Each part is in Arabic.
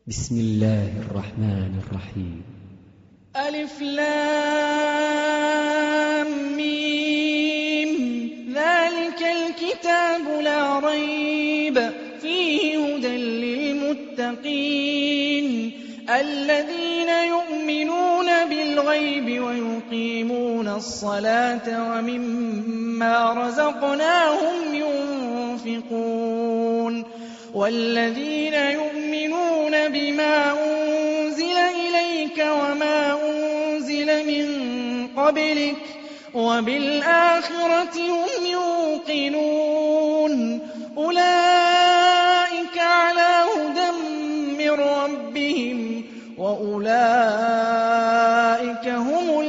بسم الله الرحمن الرحيم. ألف لام ميم. ذلك الكتاب لا ريب فيه هدى للمتقين الذين يؤمنون بالغيب ويقيمون الصلاة ومما رزقناهم ينفقون والذين يؤمنون بما أنزل إليك وما أنزل من قبلك وبالآخرة هم يوقنون أولئك على هدى من ربهم وأولئك هم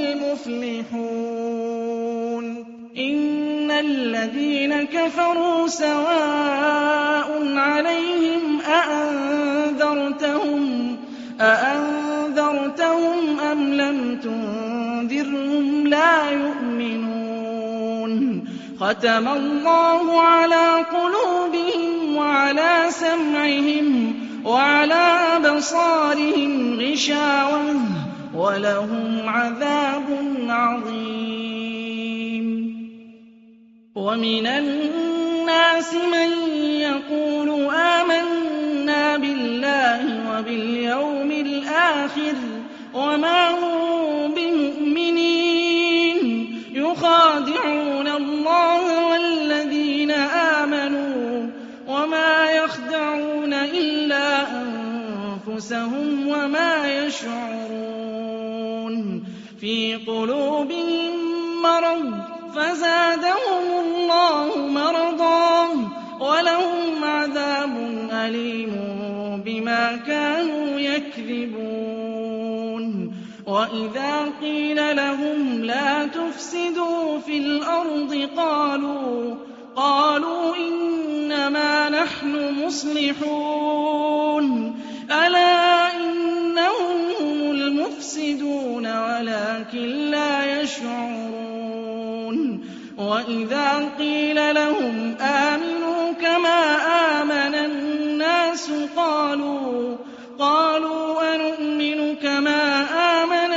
المفلحون. إن الذين كفروا سواء عليهم أأنذرتهم أم لم تنذرهم لا يؤمنون. ختم الله على قلوبهم وعلى سمعهم وعلى أبصارهم غشاوة ولهم عذاب عظيم. ومن الناس من يقول آمنا بالله وباليوم الآخر وما هم بمؤمنين يخادعون الله والذين آمنوا وما يخدعون إلا أنفسهم وما يشعرون. في قلوبهم مرض فزادهم الله مرضا ولهم عذاب أليم بما كانوا يكذبون. وإذا قيل لهم لا تفسدوا في الأرض قالوا إنما نحن مصلحون ألا إنهم هم المفسدون ولكن لا يشعرون. وإذا قيل لهم آمنوا كما آمن الناس قالوا أنؤمن كما آمن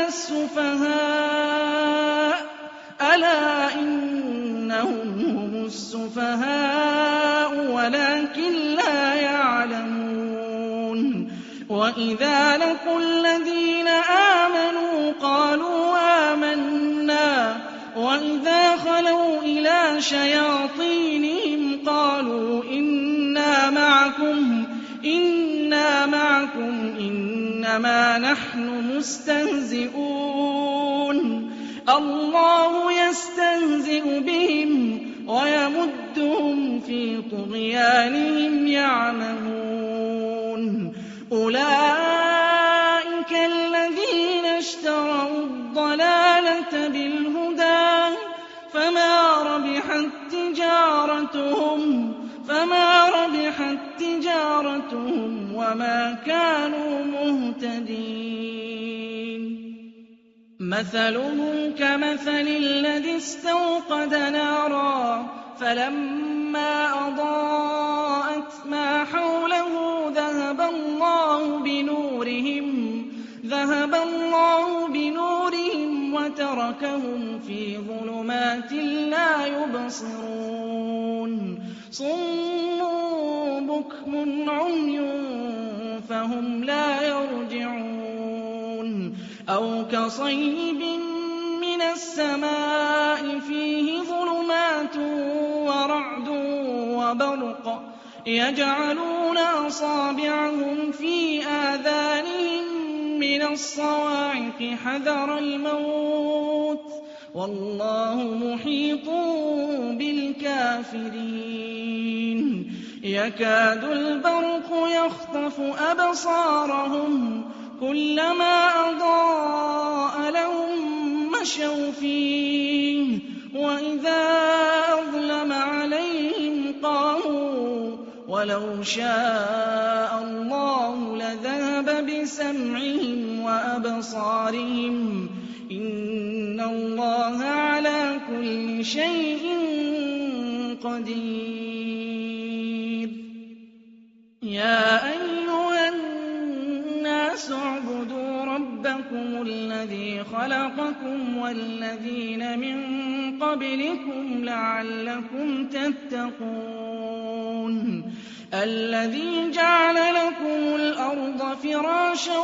السفهاء ألا إنهم هم السفهاء ولكن لا يعلمون. وإذا لقوا الذين آمنوا قالوا آمنا وإذا خلوا إلى شياطينهم قالوا إنا معكم إنما نحن مستهزئون. الله يستهزئ بهم ويمدهم في طغيانهم يعمهون. أولئك الذين اشتروا الضلالة بالهدى فما ربحت تجارتهم وما كانوا مهتدين. مثلهم كمثل الذي استوقد نارا فلما أضاءت ما حوله ذهب الله بنورهم وتركهم في ظلمات لا يبصرون. صم بكم عمي فهم لا يرجعون. أو كصيب من السماء فيه ظلمات ورعد وبرق يجعلون أصابعهم في آذانهم من الصواعق حذر الموت والله محيط بالكافرين. يكاد البرق يخطف أبصارهم كلما أضاء لهم مشوا فيه وإذا أظلم عليهم قاموا ولو شاء الله لذهب بسمعهم وأبصارهم إن الله على كل شيء قدير. يا أيها رَبَّكُمُ الَّذِي خَلَقَكُمْ وَالَّذِينَ مِن قَبْلِكُمْ لَعَلَّكُمْ تَتَّقُونَ الَّذِي جَعَلَ لَكُمُ الْأَرْضَ فِرَاشًا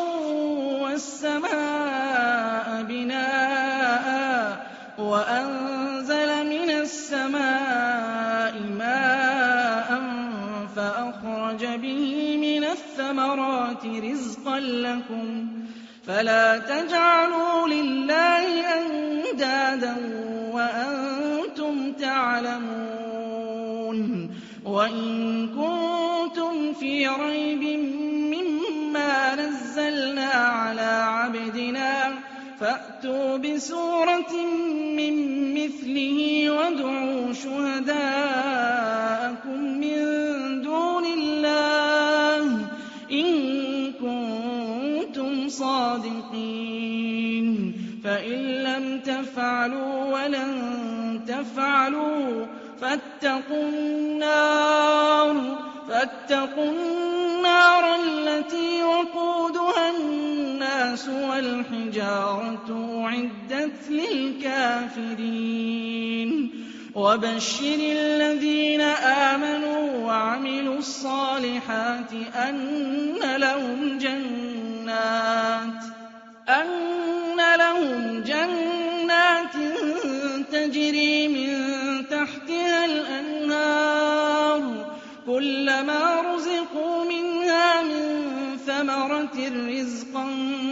وَالسَّمَاءَ بِنَاءً وَأَنزَلَ مِنَ السَّمَاءِ مَاءً فَأَخْرَجَ بِهِ مِنَ الثَّمَرَاتِ رِزْقًا لَّكُمْ فَلَا تَجْعَلُوا لِلَّهِ أَندَادًا وَأَنتُمْ تَعْلَمُونَ وَإِن كُنتُمْ فِي رَيْبٍ مِّمَّا نَزَّلْنَا عَلَىٰ عَبْدِنَا فَأْتُوا بِسُورَةٍ مِّن مِّثْلِهِ وَادْعُوا شُهَدَاءَكُم مِّن دُونِ اللَّهِ إِن كُنتُمْ صَادِقِينَ فَإِن لَّمْ تَفْعَلُوا وَلَن تَفْعَلُوا فَاتَّقُوا النَّارَ الَّتِي وَقُودُهَا النَّاسُ وَالْحِجَارَةُ أُعِدَّتْ لِلْكَافِرِينَ وَبَشِّرِ الَّذِينَ آمَنُوا وَعَمِلُوا الصَّالِحَاتِ أَنَّ لَهُمْ جَنَّاتٍ تَجْرِي مِن تَحْتِهَا الْأَنْهَارُ كُلَّمَا رُزِقُوا مِنْهَا مِن ثَمَرَةٍ رِّزْقًا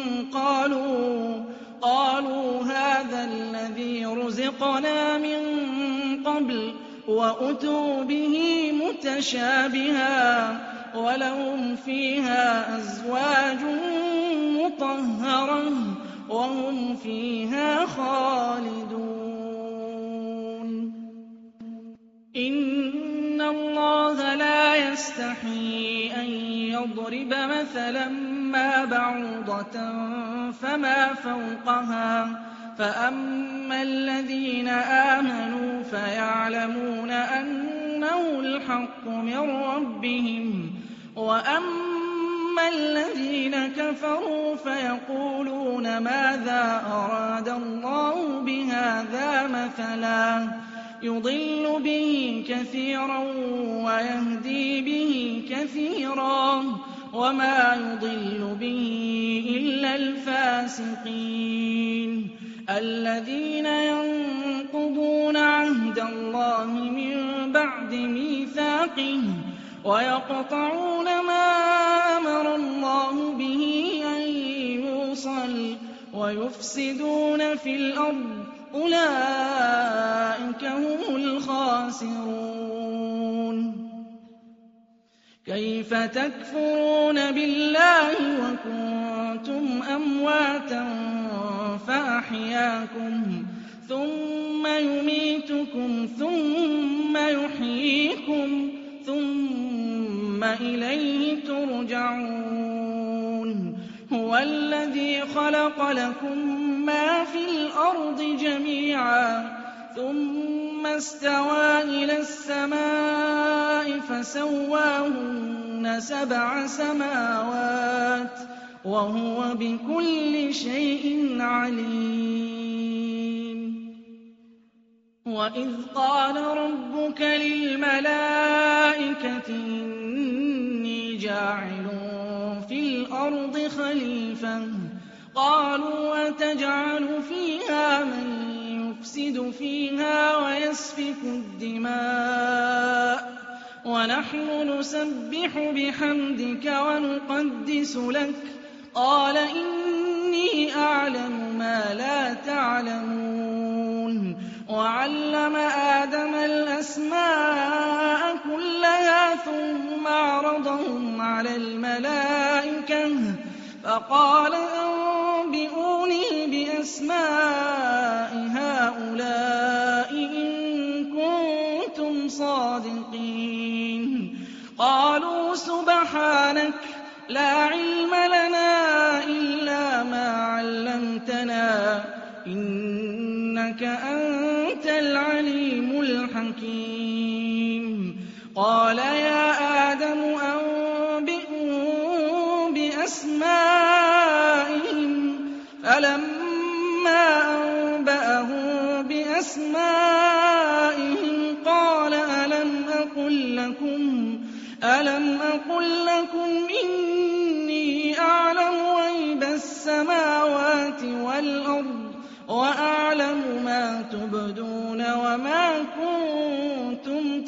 قَالُوا هَٰذَا الَّذِي رُزِقْنَا مِن قَبْلُ وَأُتُوا بِهِ مُتَشَابِهًا وَلَهُمْ فِيهَا أَزْوَاجٌ مُّطَهَّرَةٌ وَهُمْ فِيهَا خَالِدُونَ إِنَّ اللَّهَ لا يَسْتَحْيِي أَن يَضْرِبَ مَثَلًا مَّا بَعُوضَةً فَمَا فَوْقَهَا فَأَمَّا الَّذِينَ آمَنُوا فَيَعْلَمُونَ أَنَّهُ الْحَقُّ مِن رَّبِّهِمْ وَأَمَّا الَّذِينَ كَفَرُوا فَيَقُولُونَ مَاذَا أَرَادَ اللَّهُ بِهَٰذَا مَثَلًا يُضِلُّ بِهِ كَثِيرًا وَيَهْدِي بِهِ كَثِيرًا وَمَا يُضِلُّ بِهِ إِلَّا الْفَاسِقِينَ الَّذِينَ يَنقُضُونَ عَهْدَ اللَّهِ مِن بَعْدِ مِيثَاقِهِ وَيَقْطَعُونَ مَا أَمَرَ اللَّهُ بِهِ أَن يُوصَلَ وَيُفْسِدُونَ فِي الْأَرْضِ أُولَٰئِكَ هُمُ الْخَاسِرُونَ كَيْفَ تَكْفُرُونَ بِاللَّهِ وَكُنتُمْ أَمْوَاتًا فَأَحْيَاكُمْ ثُمَّ يُمِيتُكُمْ ثُمَّ يُحْيِيكُمْ ثُمَّ إِلَيْهِ تُرْجَعُونَ هُوَ الَّذِي خَلَقَ لَكُم مَّا فِي الْأَرْضِ جَمِيعًا ثُمَّ اسْتَوَىٰ إِلَى السَّمَاءِ فَسَوَّاهُنَّ سَبْعَ سَمَاوَاتٍ وَهُوَ بِكُلِّ شَيْءٍ عَلِيمٌ وَإِذْ قَالَ رَبُّكَ لِلْمَلَائِكَةِ إِنِّي جَاعِلٌ فِي الْأَرْضِ خَلِيفَةً قَالُوا أَتَجْعَلُ فِيهَا مَن يُفْسِدُ فِيهَا وَيَسْفِكُ الدِّمَاءَ وَنَحْنُ نُسَبِّحُ بِحَمْدِكَ وَنُقَدِّسُ لَكَ قَالَ إِنِّي أَعْلَمُ مَا لَا تَعْلَمُونَ وَعَلَّمَ آدَمَ الْأَسْمَاءَ كُلَّهَا ثُمَّ عَرَضَهُمْ عَلَى الْمَلَائِكَةِ فَقَالَ أَنبِئُونِي بِأَسْمَاءِ هَٰؤُلَاءِ إِن كُنتُمْ صَادِقِينَ قَالُوا سُبْحَانَكَ لَا عِلْمَ لَنَا إِلَّا مَا عَلَّمْتَنَا إِنَّكَ أَنتَ الْعَلِيمُ الْحَكِيمُ قَالَ يَا آدَمُ أَنبِئْهُم بِأَسْمَائِهِمْ فلما أنبأهم بأسمائهم قال ألم أقل لكم إني أعلم غيب السماوات والأرض وأعلم ما تبدون وما كنتم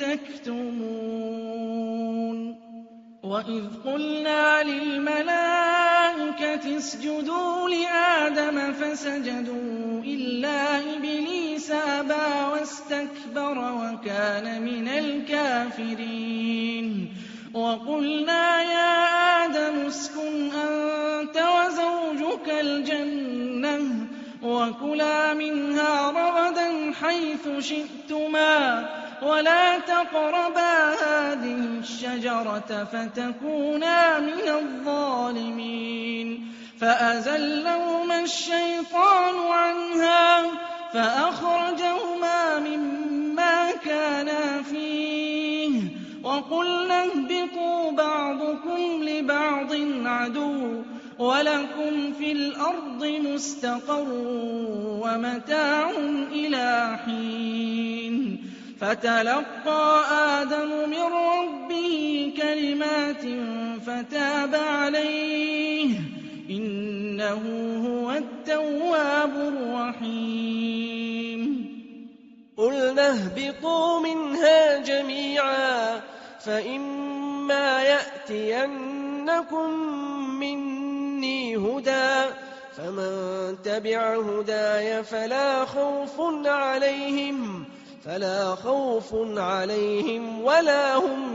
تكتمون وإذ قلنا للملائكة اسجدوا لآدم فسجدوا إلا إبليس أبى واستكبر وكان من الكافرين وقلنا يا آدم اسكن أنت وزوجك الجنة وكلا منها رغدا حيث شئتما ولا تقربا هذه الشجرة فتكونا من الظالمين فأزلهما الشيطان عنها فأخرجهما مما كانا فيه وقلنا اهبطوا بعضكم لبعض عدو ولكم في الأرض مستقر ومتاع إلى حين فتلقى آدم من ربه كلمات فتاب عليه إنه هو التواب الرحيم قلنا اهبطوا منها جميعا فإما يأتينكم مني هدى فمن تبع هداي فلا خوف عليهم ولا هم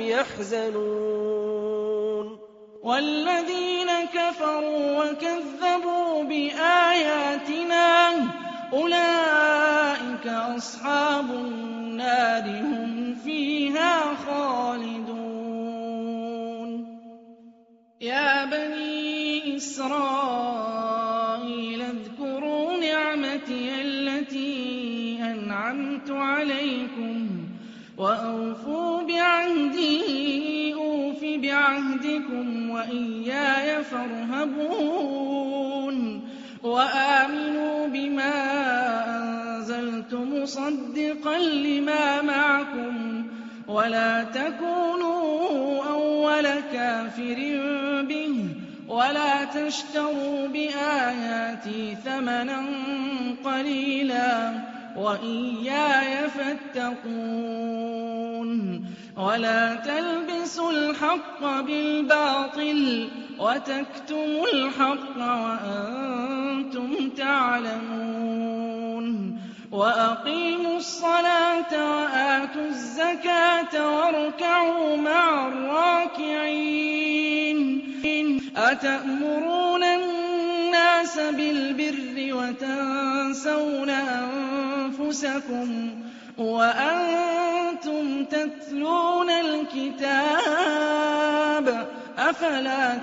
يحزنون والذين كفروا وكذبوا بآياتنا أولئك أصحاب النار هم فيها خالدون يا بني إسرائيل اذكروا نعمتي التي أنعمت عليكم وأوفوا بعهدي أوف بعهدكم وإياي فارهبون وآمنوا بما أنزلت مصدقا لما معكم ولا تكونوا أول كافر به ولا تشتروا بآياتي ثمنا قليلا وإياي فاتقون ولا تلبسوا الحق بالباطل وتكتموا الحق وأنتم تعلمون وأقيموا الصلاة وآتوا الزكاة واركعوا مع الراكعين أتأمرون الناس بالبر وتنسون أنفسكم وأنتم تتلون الكتاب أفلا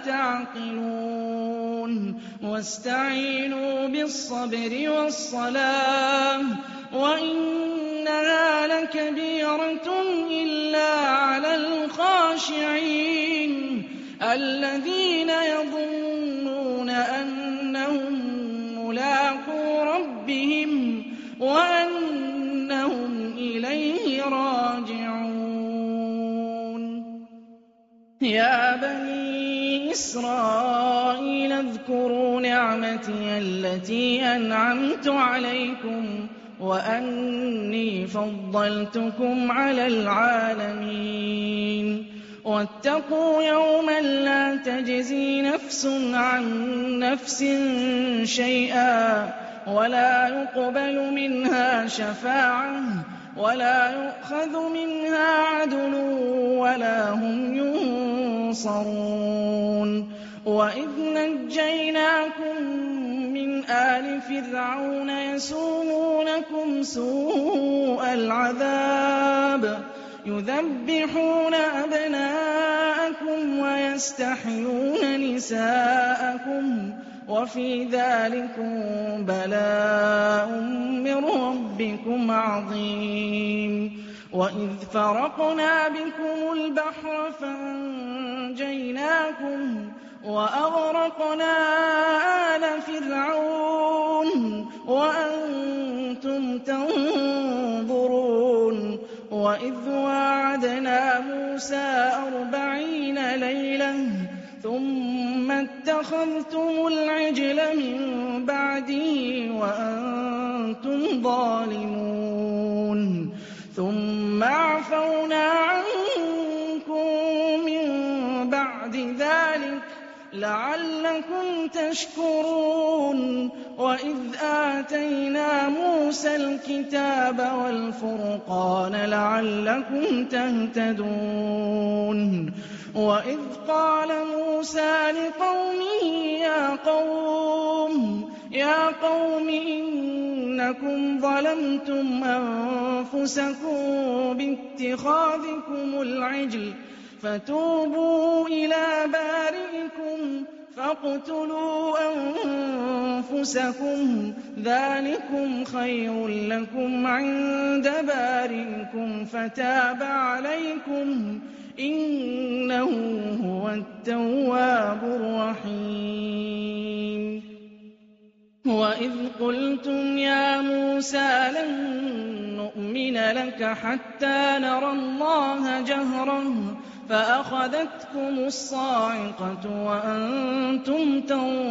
تعقلون واستعينوا بالصبر والصلاة وإنها لكبيرة إلا على الخاشعين الذين يظنون أنهم ملاقو ربهم وأنهم إليه راجعون يا بني إسرائيل اذكروا نعمتي التي أنعمت عليكم وأني فضلتكم على العالمين واتقوا يوما لا تجزي نفس عن نفس شيئا ولا يقبل منها شفاعة ولا يؤخذ منها عدل ولا هم ينصرون وإذ نجيناكم من آل فرعون يسومونكم سوء العذاب يذبحون أبناءكم ويستحيون نساءكم وفي ذلكم بلاء من ربكم عظيم وإذ فرقنا بكم البحر فأنجيناكم وأغرقنا آل فرعون وأنتم تنظرون وإذ واعدنا موسى 40 ليلة ثم اتخذتم العجل من بعده وأنتم ظالمون ثم عفونا عنكم من بعد ذلك لعلكم تشكرون وإذ آتينا موسى الكتاب والفرقان لعلكم تهتدون وإذ قال موسى لقومه يا قوم إنكم ظلمتم أنفسكم باتخاذكم العجل فتوبوا إلى بارئكم فاقتلوا أنفسكم ذلكم خير لكم عند بارئكم فتاب عليكم إنه هو التواب الرحيم وإذ قلتم يا موسى لن نؤمن لك حتى نرى الله جهرا فأخذتكم الصاعقة وأنتم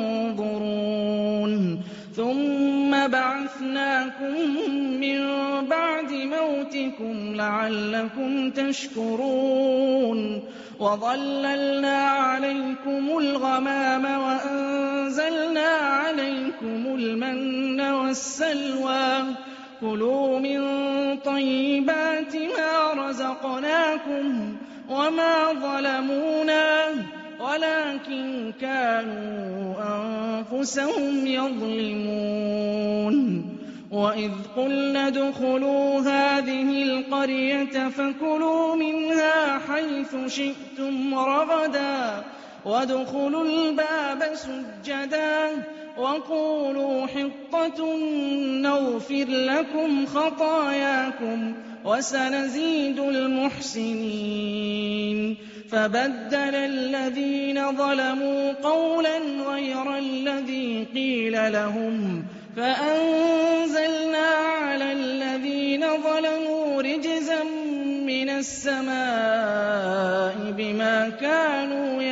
تنظرون ثم بعثناكم من بعد موتكم لعلكم تشكرون وظللنا عليكم الغمام وأنزلنا عليكم المن والسلوى كلوا من طيبات ما رزقناكم وما ظلمونا ولكن كانوا أنفسهم يظلمون وإذ قلنا ادخلوا هذه القرية فكلوا منها حيث شئتم رغدا وادخلوا الباب سجدا وقولوا حطة نغفر لكم خطاياكم وسنزيد المحسنين فبدل الذين ظلموا قولا غير الذي قيل لهم فأنزلنا على الذين ظلموا رجزا من السماء بما كانوا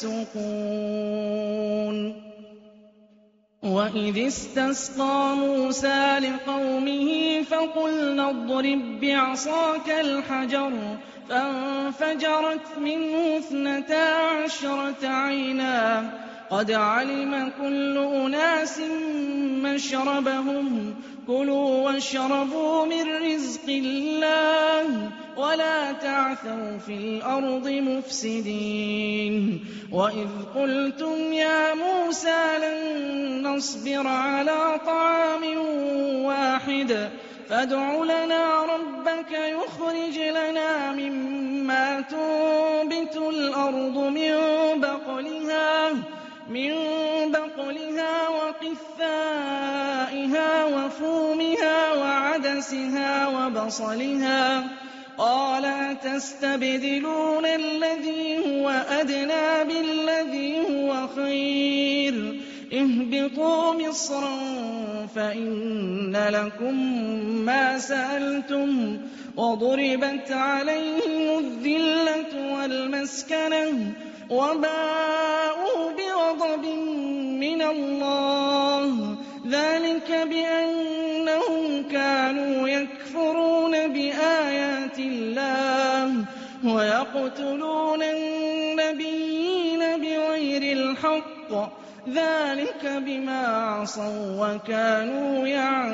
يفسقون وإذ استسقى موسى لقومه فقلنا اضرب بعصاك الحجر فانفجرت منه 12 عينا قد علم كل أناس مشربهم كلوا واشربوا من رزق الله ولا تعثوا في الأرض مفسدين وإذ قلتم يا موسى لن نصبر على طعام واحد فادع لنا ربك يخرج لنا مما تنبت الأرض من بقلها وقثائها وفومها وعدسها وبصلها قال أتستبدلون الذي هو أدنى بالذي هو خير اهبطوا مصرا فإن لكم ما سألتم وضربت عليهم الذلة والمسكنة وباءوا بغضب من الله ذلك بأنهم كانوا يكفرون بآيات الله ويقتلون النبيين بغير الحق ذلك بما عصوا وكانوا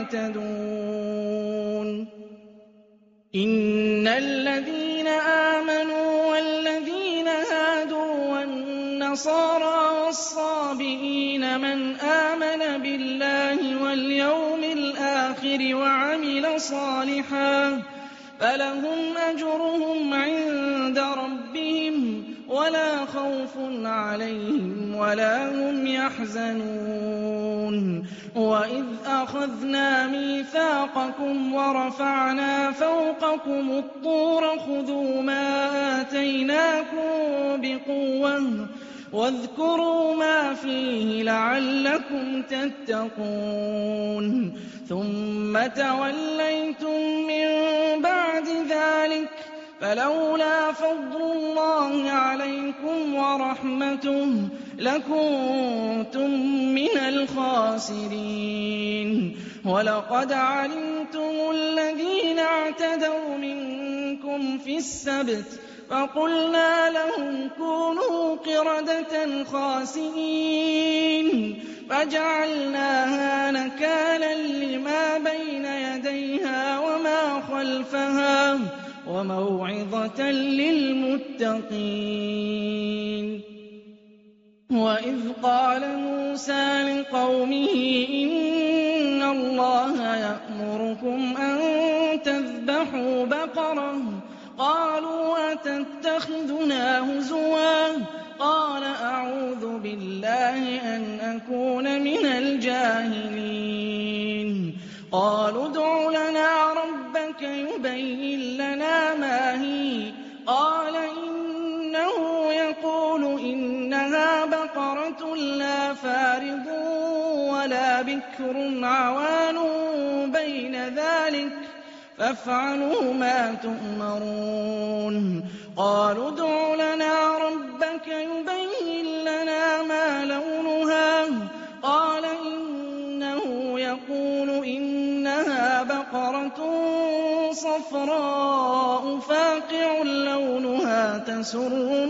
يعتدون إن الذين آمنوا والذين هادوا والنصارى والصابئين من آمن بالله واليوم الآخر وعمل صالحا فلهم أجرهم عند ربهم ولا خوف عليهم ولا هم يحزنون وإذ أخذنا ميثاقكم ورفعنا فوقكم الطور خذوا ما آتيناكم بقوة واذكروا ما فيه لعلكم تتقون ثم توليتم من بعد ذلك فلولا فضل الله عليكم ورحمته لكنتم من الخاسرين ولقد علمتم الذين اعتدوا منكم في السبت فقلنا لهم كونوا قردة خاسئين فجعلناها نكالا لما بين يديها وما خلفها وموعظة للمتقين وإذ قال موسى لقومه إن الله يأمركم أن تذبحوا بقرة قالوا أتتخذنا هزوا قال أعوذ بالله أن أكون من الجاهلين قالوا ادع لنا ربك يبين لنا ما هي قال إنه يقول إنها بقرة لا فارض ولا بكر عوان بين ذلك فافعلوا ما تؤمرون قالوا ادع لنا ربك يبين لنا ما لونها قال إنه يقول إنها بقرة صفراء فاقع لونها تسر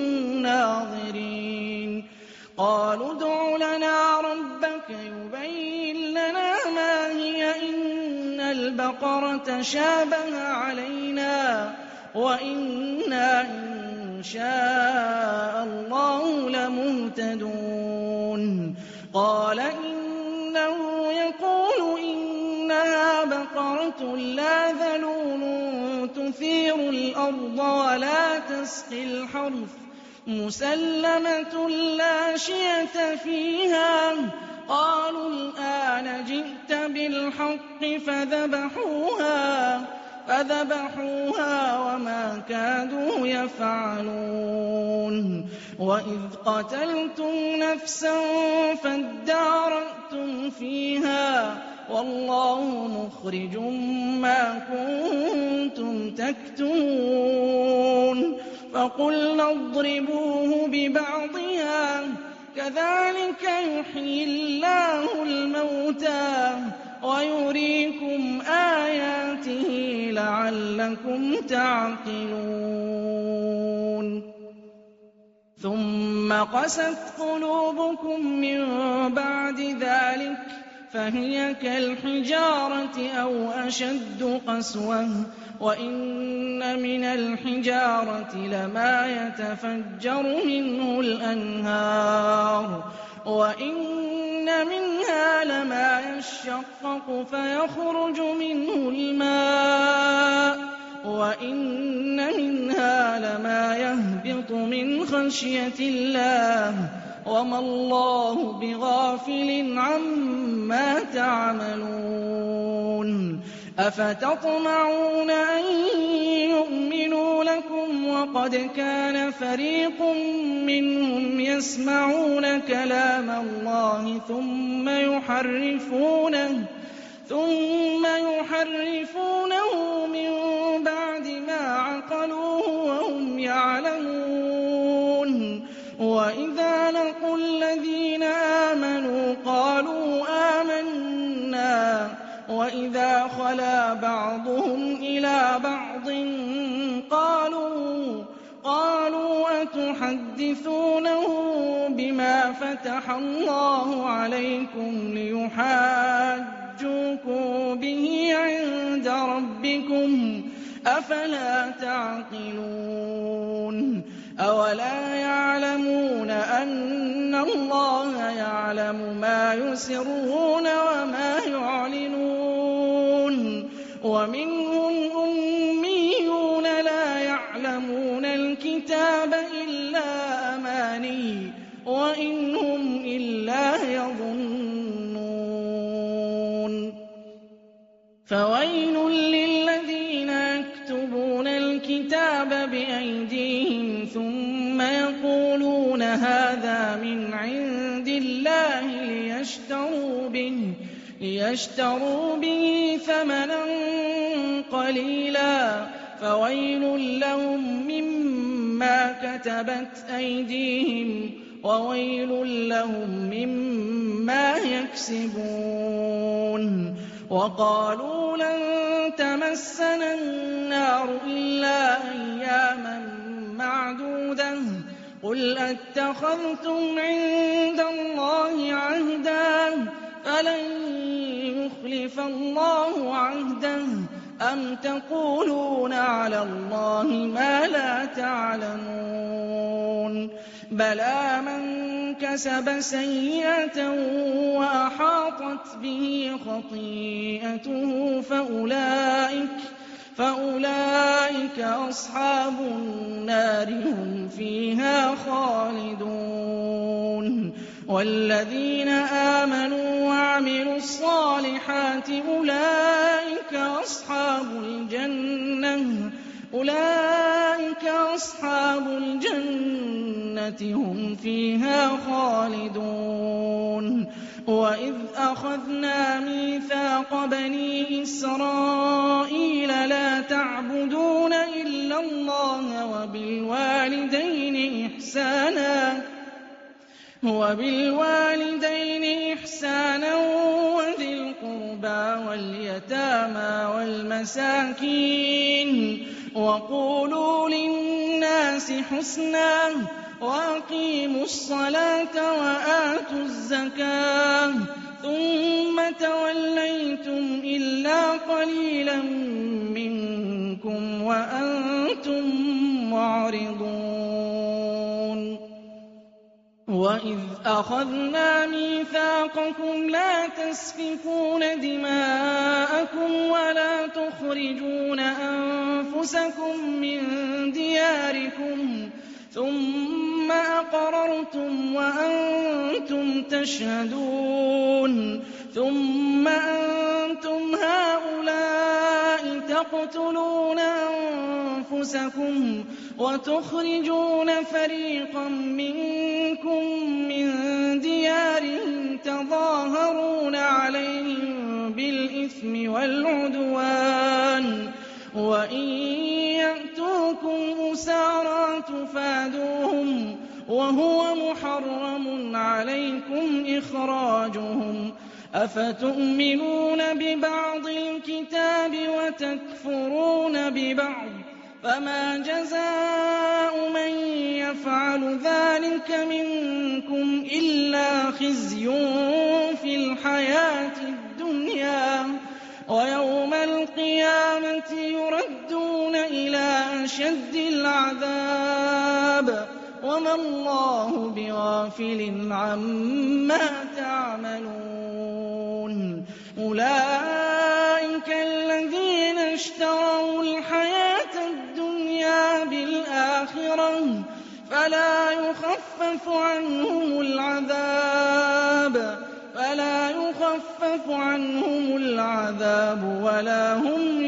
الناظرين قالوا ادع لنا ربك يبين لنا ما هي إن البقرة شابه علينا وإنا إن شاء الله لمهتدون قال إنه يقول إنها بقرة لا ذلول تثير الأرض ولا تسقي الحرث مسلمة لا شية فيها قالوا الآن جئت بالحق فذبحوها وما كادوا يفعلون وإذ قتلتم نفسا فادارأتم فيها والله مخرج ما كنتم تكتمون فقلنا اضربوه ببعضها كذلك يحيي الله الموتى ويريكم آياته لعلكم تعقلون ثم قست قلوبكم من بعد ذلك فهي كالحجارة أو أشد قسوة وإن من الحجارة لما يتفجر منه الأنهار وإن منها لما يشقق فيخرج منه الماء وإن منها لما يهبط من خشية الله وما الله بغافل عما تعملون أفتطمعون أن يؤمنوا لكم وقد كان فريق منهم يسمعون كلام الله ثم يحرفونه من بعد ما عقلوه وهم يعلمون وإذا لقوا الذين آمنوا قالوا آمنا وإذا خلا بعضهم إلى بعض قالوا أتحدثونه بما فتح الله عليكم ليحاجوكم به عند ربكم أفلا تعقلون أولا يعلمون أن الله يعلم ما يسرون وما يعلنون ومنهم أميون لا يعلمون يعلمون الكتاب إلا أماني وإن هم إلا يظنون فويل للذين يكتبون الكتاب بأيديهم ثم يقولون هذا من عند الله ليشتروا به ثمنا قليلا فويل لهم مما كتبت أيديهم وويل لهم مما يكسبون وقالوا لن تمسنا النار إلا أياما معدودة قل أتخذتم عند الله عهدا فلن يخلف الله عهده أم تقولون على الله ما لا تعلمون بلى من كسب سيئة وأحاطت به خطيئته فأولئك أصحاب النار هم فيها خالدون والذين آمنوا وعملوا الصالحات أولئك أصحاب الجنة هم فيها خالدون وإذ أخذنا ميثاق بني إسرائيل لا تعبدون إلا الله وبالوالدين إحسانا وذي القربى واليتامى والمساكين وقولوا للناس حسنا وأقيموا الصلاة وآتوا الزكاة ثم توليتم إلا قليلا منكم وأنتم معرضون وإذ أخذنا ميثاقكم لا تسفكون دماءكم ولا تخرجون أنفسكم من دياركم ثم أقررتم وأنتم تشهدون ثم أنتم هؤلاء تقتلون أنفسكم وتخرجون فريقا منكم من ديارهم تظاهرون عليهم بالإثم والعدوان وإن يأتوكم أسارى تفادوهم وهو محرم عليكم إخراجهم أفتؤمنون ببعض الكتاب وتكفرون ببعض فما جزاء من يفعل ذلك منكم إلا خزي في الحياة الدنيا ويوم القيامة يردون إلى أشد العذاب وما الله بغافل عما تعملون أولئك الذين اشتروا الحياة الدنيا بالآخرة فلا يخفف عنهم العذاب ولا هم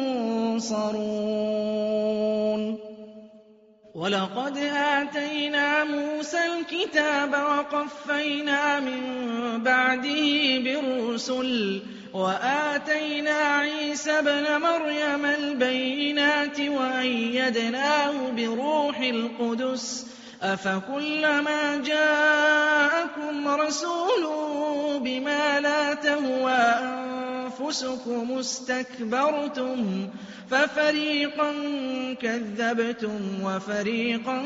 ينصرون ولقد آتينا موسى الكتاب وقفينا من بعده بالرسل وآتينا عيسى ابن مريم البينات وأيدناه بروح القدس أفكلما جاءكم رسول بما لا تهوى أنفسكم استكبرتم ففريقا كذبتم وفريقا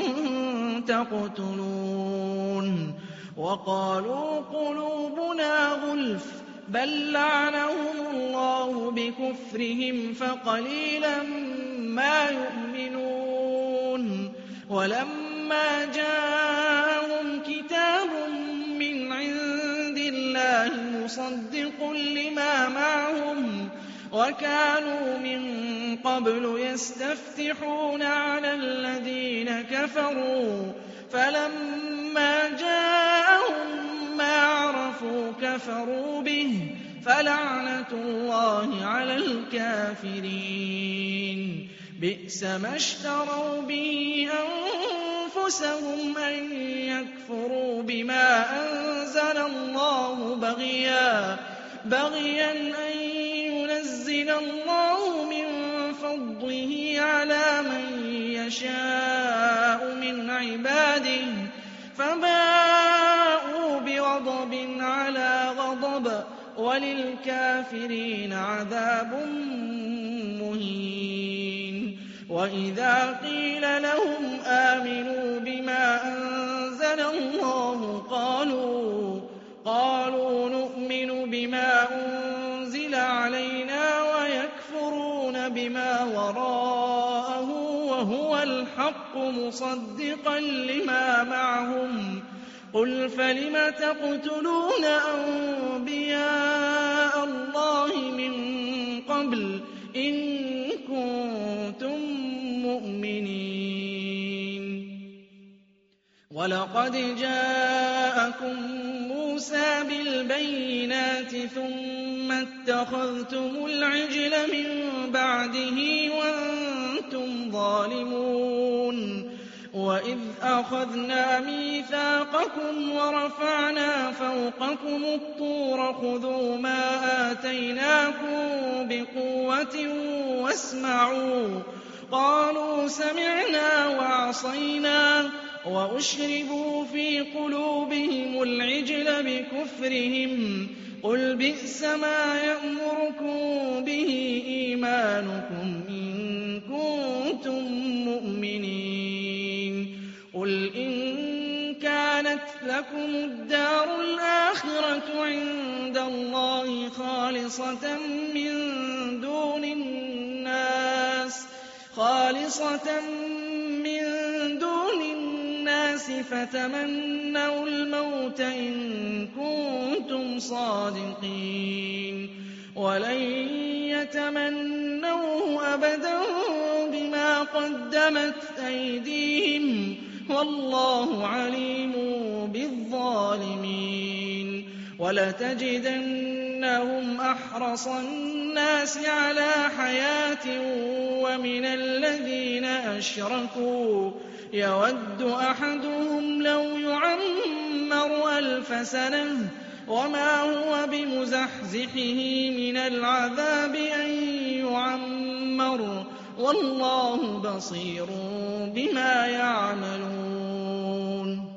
تقتلون وقالوا قلوبنا غلف بل لعنهم الله بكفرهم فقليلا ما يؤمنون ولما جاءهم كتاب من عند الله مصدق لما معهم وكانوا من قبل يستفتحون على الذين كفروا فلما جاءهم ما عرفوا كفروا به فلعنة الله على الكافرين بئس ما اشتروا به أنفسهم أن يكفروا بما أنزل الله بغيا أن ينزل الله من فضله على من يشاء من عباده فباءوا بغضب على غضب وللكافرين عذاب مهين وإذا قيل لهم آمنوا بما أنزل الله قالوا نؤمن بما أنزل علينا ويكفرون بما وراءه وهو الحق مصدقا لما معهم قل فلم تقتلون أنبياء الله من قبل إن كنتم مؤمنين ولقد جاءكم موسى بالبينات ثم اتخذتم العجل من بعده وأنتم ظالمون وإذ أخذنا ميثاقكم ورفعنا فوقكم الطور خذوا ما آتيناكم بقوة واسمعوا قالوا سمعنا وعصينا وأشربوا في قلوبهم العجل بكفرهم قل بئس ما يأمركم به إيمانكم إن كنتم مؤمنين قل إن كانت لكم الدار الآخرة عند الله خالصة من دون الناس فتمنوا الموت إن كنتم صادقين ولن يتمنوه أبدا بما قدمت أيديهم والله عليم بالظالمين ولتجدنهم أحرص الناس على حياة ومن الذين أشركوا يود أحدهم لو يعمر 1000 سنة وما هو بمزحزحه من العذاب أن يعمر والله بصير بما يعملون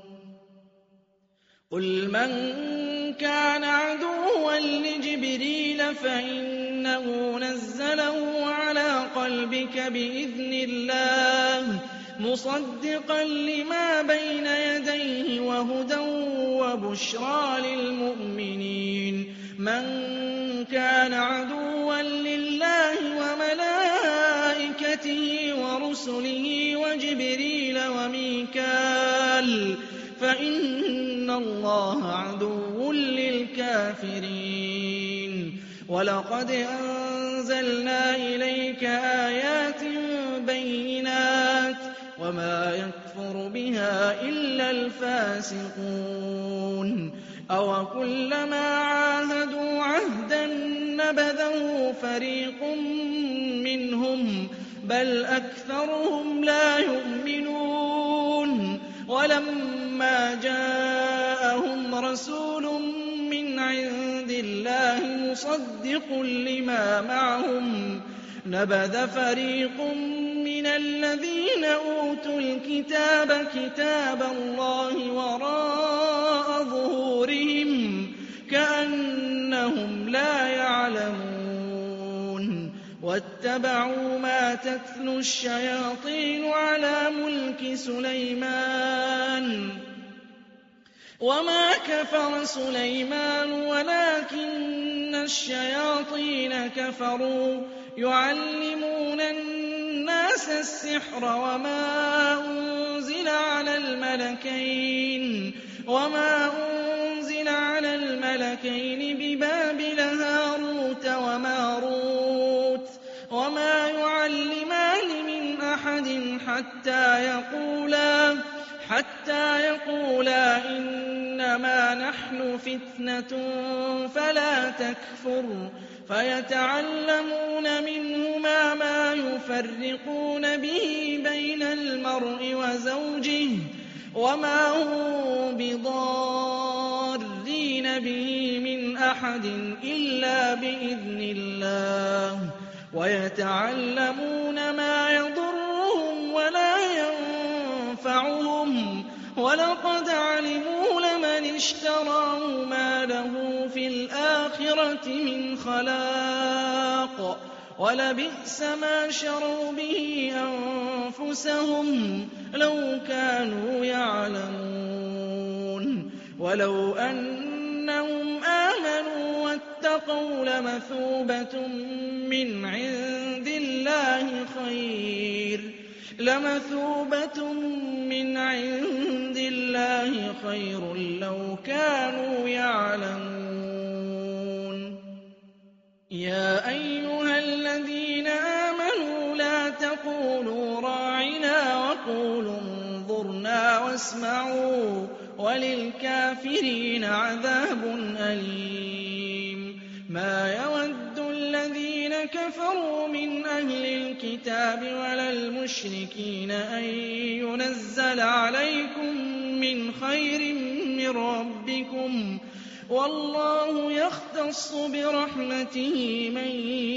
قل من كان عدوا لجبريل فإنه نزله على قلبك بإذن الله مصدقا لما بين يديه وهدى وبشرى للمؤمنين من كان عدوا لله وملائكته ورسله وجبريل وميكال فإن الله عدو للكافرين ولقد أنزلنا إليك آيات بينات وما يكفر بها إلا الفاسقون أوكلما عاهدوا عهدا نبذه فريق منهم بل أكثرهم لا يؤمنون ولما جاءهم رسول من عند الله مصدق لما معهم نبذ فريق من الذين أوتوا الكتاب كتاب الله وراء ظهورهم كأنهم لا يعلمون واتبعوا ما تتلو الشياطين على ملك سليمان وما كفر سليمان ولكن الشياطين كفروا يعلمون الناس السحر وما أنزل على الملكين ببابل هاروت وماروت وما يعلمان من أحد حتى يقولا إنما نحن فتنة فلا تكفر فيتعلمون منهما ما يفرقون به بين المرء وزوجه وما هم بضارين به من أحد إلا بإذن الله ويتعلمون ما يضرهم ولا ينفعهم ولقد علموا لمن اشتراه ما له في الآخرة من خلاق ولبئس ما شروا به أنفسهم لو كانوا يعلمون ولو أنهم آمنوا واتقوا لمثوبة من عند الله خير لو كانوا يعلمون يا أيها الذين آمنوا لا تقولوا راعنا وقولوا انظرنا واسمعوا وللكافرين عذاب أليم ما يود الذين كفروا من أهل الكتاب ولا المشركين أن ينزل عليكم من خير من ربكم والله يختص برحمته من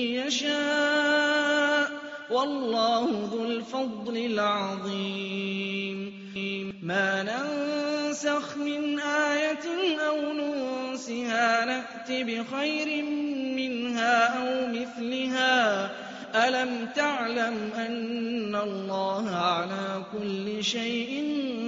يشاء والله ذو الفضل العظيم ما ننسخ من آية أو ننسها نأت بخير منها أو مثلها ألم تعلم أن الله على كل شيء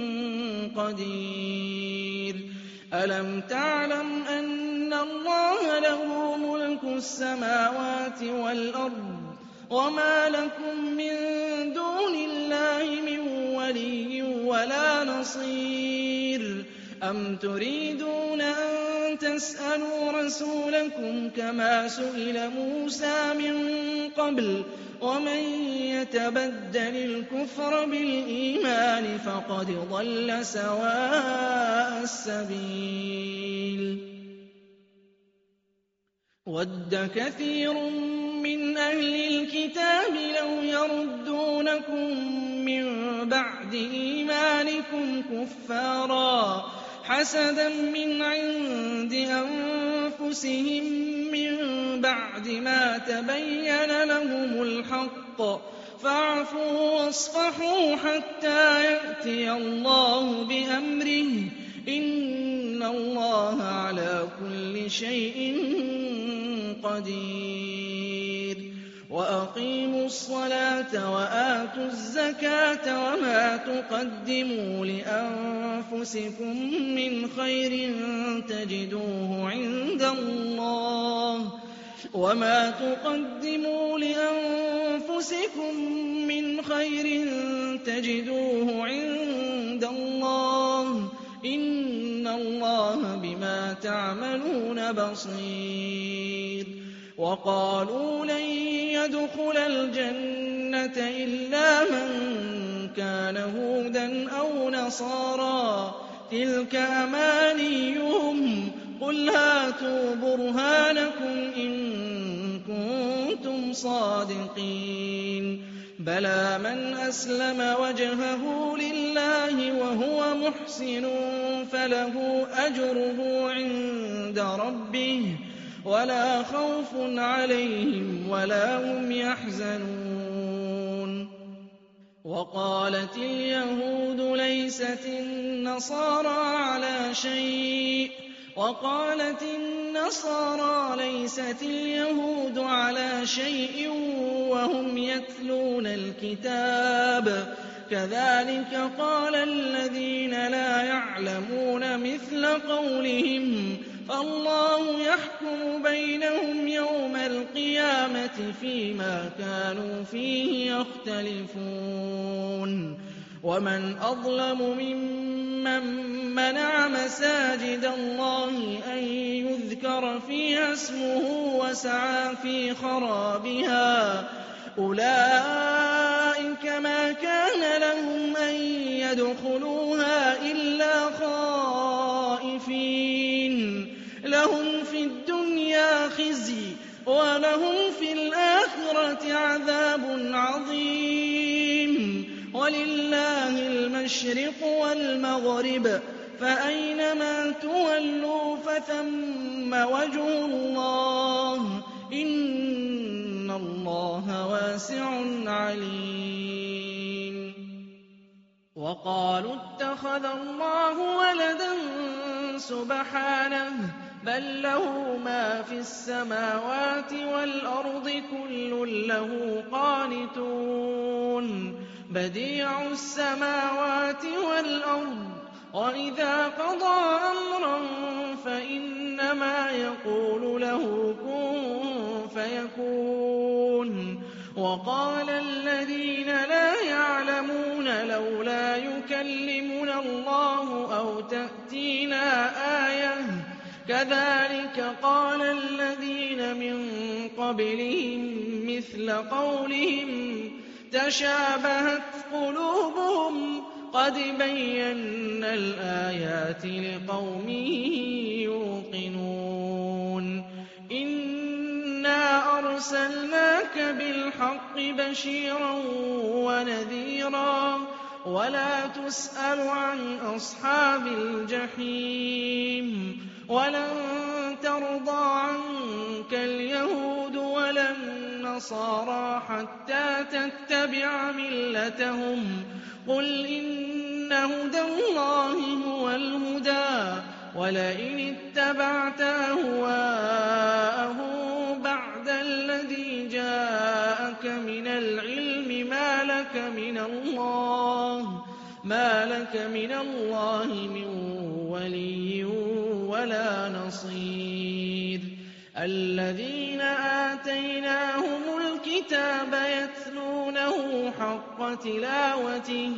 قدير ألم تعلم أن الله له ملك السماوات والأرض وما لكم من دون الله من ولي ولا نصير أم تريدون أن تسألوا رسولكم كما سئل موسى من قبل ومن يتبدل الكفر بالإيمان فقد ضل سواء السبيل وَدَّ كَثِيرٌ مِّنْ أَهْلِ الْكِتَابِ لَوْ يَرُدُّونَكُم مِّن بَعْدِ إِيمَانِكُمْ كُفَّارًا حَسَدًا مِّنْ عِندِ أَنفُسِهِم مِّن بَعْدِ مَا تَبَيَّنَ لَهُمُ الْحَقُّ فَاعْفُوا وَاصْفَحُوا حَتَّىٰ يَأْتِيَ اللَّهُ بِأَمْرِهِ ۗ إِنَّ اللَّهَ عَلَىٰ كُلِّ شَيْءٍ قدير وأقيموا الصلاة وآتوا الزكاة وما تقدموا لأنفسكم من خير تجدوه عند الله وما تقدموا لأنفسكم من خير تجدوه عند الله إن الله بما تعملون بصير وقالوا لن يدخل الجنة إلا من كان هودا أو نصارى تلك أمانيهم قل هاتوا برهانكم إن كنتم صادقين بلى من أسلم وجهه لله وهو محسن فله أجره عند ربه ولا خوف عليهم ولا هم يحزنون وقالت اليهود ليست النصارى على شيء وقالت النصارى ليست اليهود على شيء وهم يتلون الكتاب كذلك قال الذين لا يعلمون مثل قولهم فالله يحكم بينهم يوم القيامة فيما كانوا فيه يختلفون ومن أظلم ممن منع مساجد الله أن يذكر فيها اسمه وسعى في خرابها أولئك ما كان لهم أن يدخلوها إلا خائفين لهم في الدنيا خزي ولهم في الآخرة عذاب عظيم ولله المشرق والمغرب فأينما تولوا فثم وجه الله إن الله واسع عليم وقالوا اتخذ الله ولدا سبحانه بل له ما في السماوات والأرض كل له قانتون بديع السماوات والأرض وإذا قضى أمرا فإنما يقول له كن فيكون وقال الذين لا يعلمون لولا يكلمنا الله أو تأتينا آية كذلك قال الذين من قبلهم مثل قولهم تشابهت قلوبهم قد بينا الآيات لقوم يوقنون إنا أرسلناك بالحق بشيرا ونذيرا ولا تسأل عن أصحاب الجحيم ولن ترضى عنك اليهود ولا النصارى حتى تتبع ملتهم قل إن هدى الله هو الهدى ولئن اتبعت أهواءهم بعد الذي جاءك من العلم ما لك من الله من ولي ولا نصير الذين آتيناهم الكتاب يتلونه حق تلاوته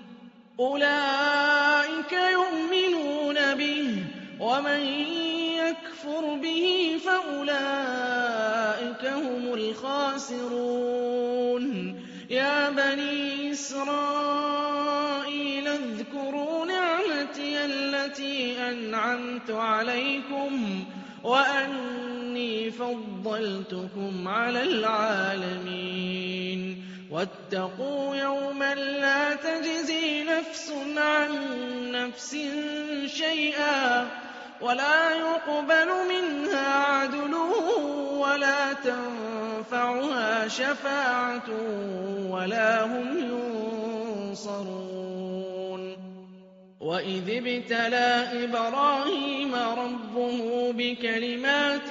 أولئك يؤمنون به ومن يكفر به فأولئك هم الخاسرون يا بني إسرائيل اذكروا نعمتي التي أنعمت عليكم وأني فضلتكم على العالمين واتقوا يوما لا تجزي نفس عن نفس شيئا ولا يقبل منها عدل ولا تنفعها شفاعة ولا هم ينصرون وإذ ابتلى إبراهيم ربه بكلمات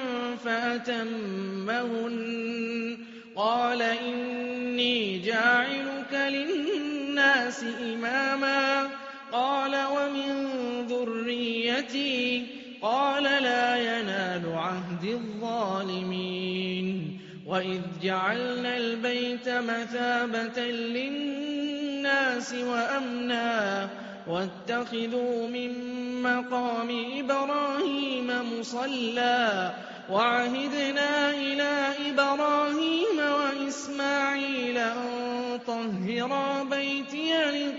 فأتمهن قال إني جاعلك للناس إماما قال ومن ذريتي قال لا ينال عهد الظالمين وإذ جعلنا البيت مثابة للناس وأمنا واتخذوا من مقام إبراهيم مصلى وعهدنا إلى إبراهيم وإسماعيل أن طهرا بيتي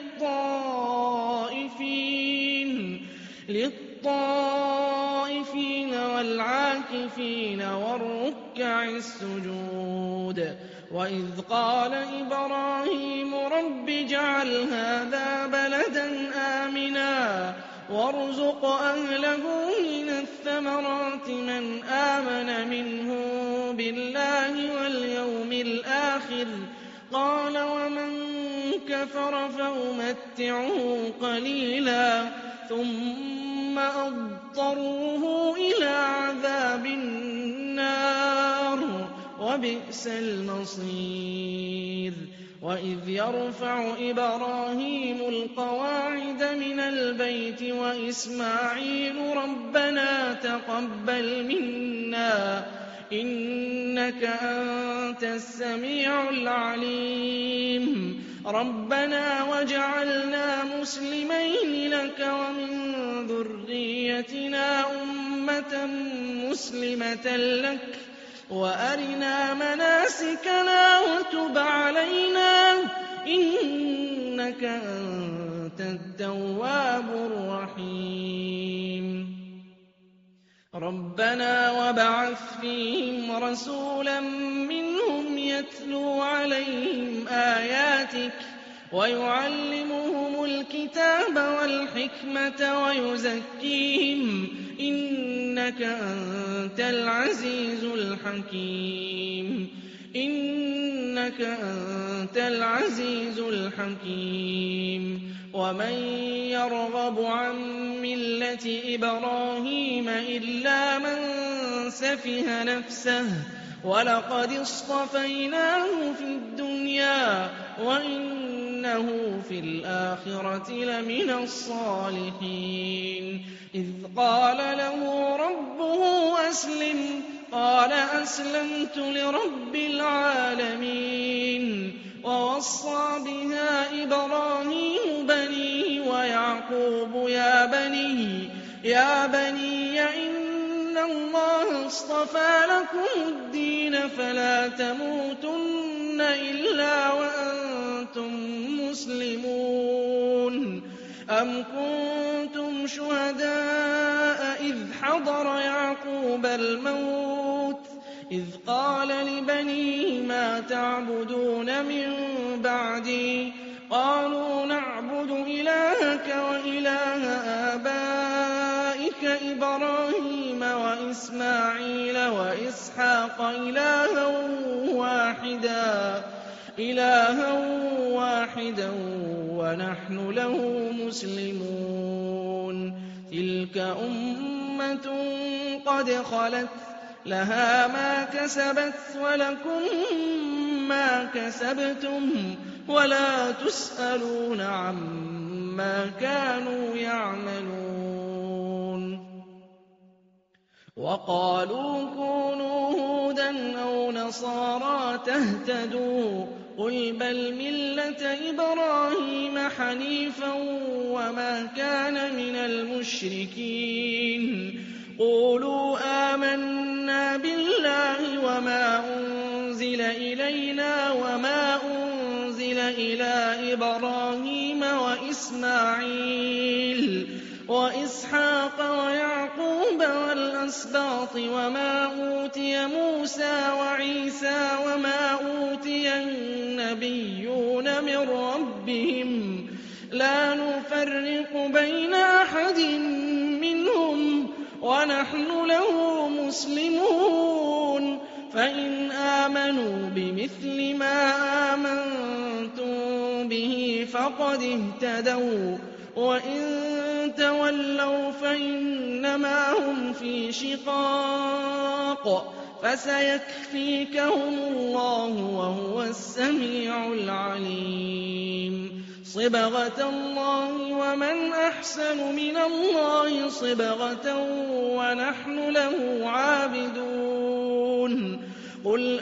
للطائفين والعاكفين والركع السجود وإذ قال إبراهيم رب اجعل هذا بلدا آمنا وارزق أهله من الثمرات من آمن منهم بالله واليوم الآخر قال ومن كفر فأمتعه قليلا ثم أضطروه إلى عذاب النار وبئس المصير وإذ يرفع إبراهيم القواعد من البيت وإسماعيل ربنا تقبل منا إنك أنت السميع العليم ربنا واجعلنا مسلمين لك ومن ذريتنا أمة مسلمة لك وأرنا مناسكنا وتب علينا إنك أنت التواب الرحيم ربنا وابعث فيهم رسولا منهم يتلو عليهم آياتك ويعلمهم الكتاب والحكمة ويزكيهم إنك أنت العزيز الحكيم إنك أنت العزيز الحكيم ومن يرغب عن ملة إبراهيم إلا من سفه نفسه ولقد اصطفيناه في الدنيا وإنه في الآخرة لمن الصالحين إذ قال له ربه أسلم قال أسلمت لرب العالمين ووصى بها إبراهيم بنيه ويعقوب يا بني إن الله اصطفى لكم الدين فلا تموتن إلا وأنتم مسلمون أم كنتم شهداء إذ حضر يعقوب الموت إذ قال لبنيه ما تعبدون من بعدي قالوا نعبد إلهك وإله آبائك إبراهيم وإسماعيل وإسحاق إلها واحدا ونحن له مسلمون تلك أمة قد خلت لها ما كسبت ولكم ما كسبتم ولا تسألون عما كانوا يعملون وقالوا كونوا هودا أو نصارى تهتدوا قل بل ملة إبراهيم حنيفا وما كان من المشركين قولوا آمنا بالله وما أنزل إلينا وما أنزل إلى إبراهيم وإسماعيل وإسحاق ويعقوب والأسباط وما أوتي موسى وعيسى وما أوتي النبيون من ربهم لا نفرق بين أحد منهم ونحن له مسلمون فإن آمنوا بمثل ما آمنتم به فقد اهتدوا وإن تولوا فإنما هم في شقاق فسيكفيكهم الله وهو السميع العليم صبغة الله ومن أحسن من الله صبغة ونحن له عابدون قل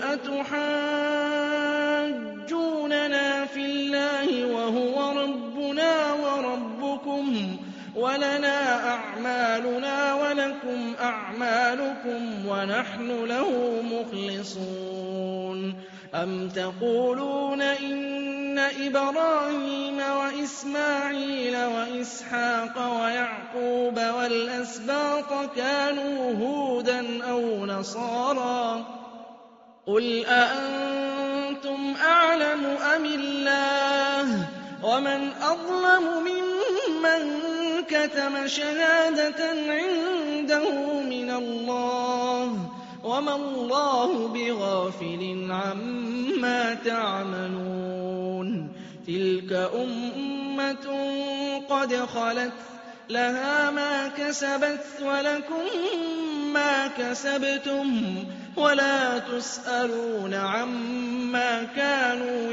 أتحاجوننا في الله وهو ربنا وربكم ولنا أعمالنا ولكم أعمالكم ونحن له مخلصون أم تقولون إن إبراهيم وإسماعيل وإسحاق ويعقوب والأسباط كانوا هودا أو نصارى قل أأنتم أعلم أم الله ومن أظلم ممن كتم شهادة عنده من الله وما الله بغافل عما تعملون تلك أمة قد خلت لها ما كسبت ولكم ما كسبتم ولا تسألون عما كانوا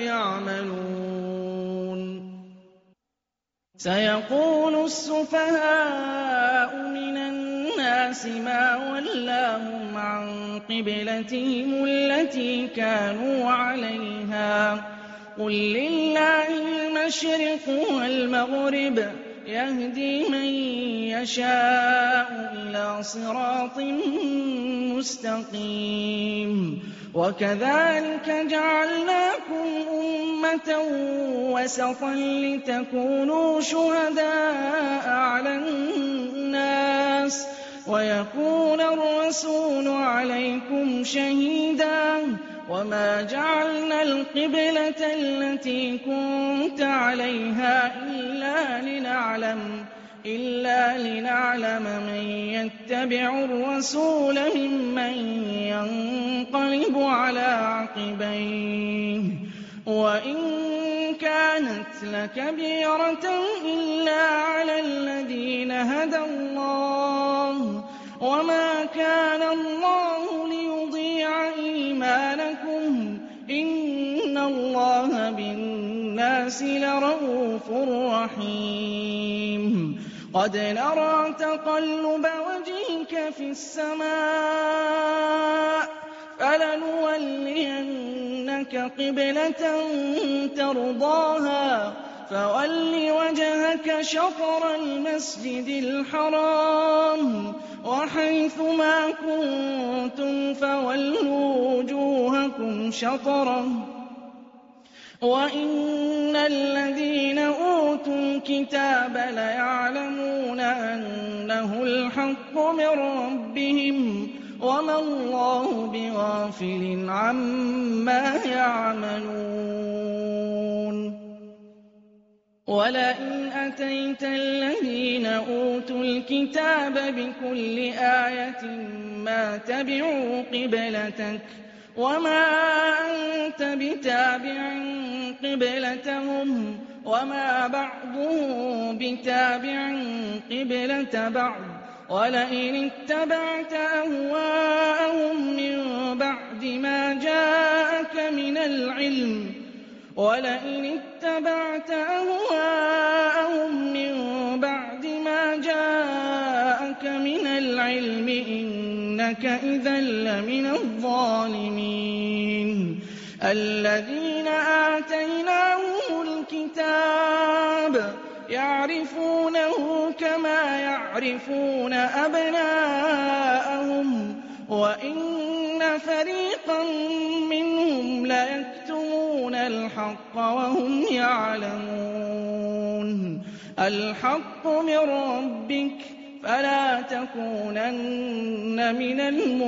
يعملون سيقول السفهاء من الناس ما ولاهم عن قبلتهم التي كانوا عليها قل لله المشرق والمغرب يهدي من يشاء إلى صراط مستقيم وكذلك جعلناكم أمة وسطا لتكونوا شهداء على الناس ويكون الرسول عليكم شهيدا وما جعلنا القبلة التي كنت عليها إلا لنعلم من يتبع الرسول ممن ينقلب على عقبيه وإن كانت لكبيرة إلا على الذين هدى الله وما كان الله ليضيع إيمانكم إن الله بالناس لرءوف رحيم قد نرى تقلب وجهك في السماء فلنولينك قبلة ترضاها فول وجهك شطر المسجد الحرام وحيث ما كنتم فولوا وجوهكم شطره وإن الذين أوتوا الكتاب ليعلمون أنه الحق من ربهم وما الله بغافل عما يعملون ولئن أتيت الذين أوتوا الكتاب بكل آية ما تبعوا قبلتك وما أنت بتابع قبلتهم وما بعضهم بتابع قبلة بعض ولئن اتبعت أهواءهم من بعد ما جاءك من العلم إنك إذا لمن الظالمين الذين آتيناهم الكتاب يعرفونه كما يعرفون أبناءهم وإن فريقا منهم ليكتمون الحق وهم يعلمون الحق من ربك فلا تكونن من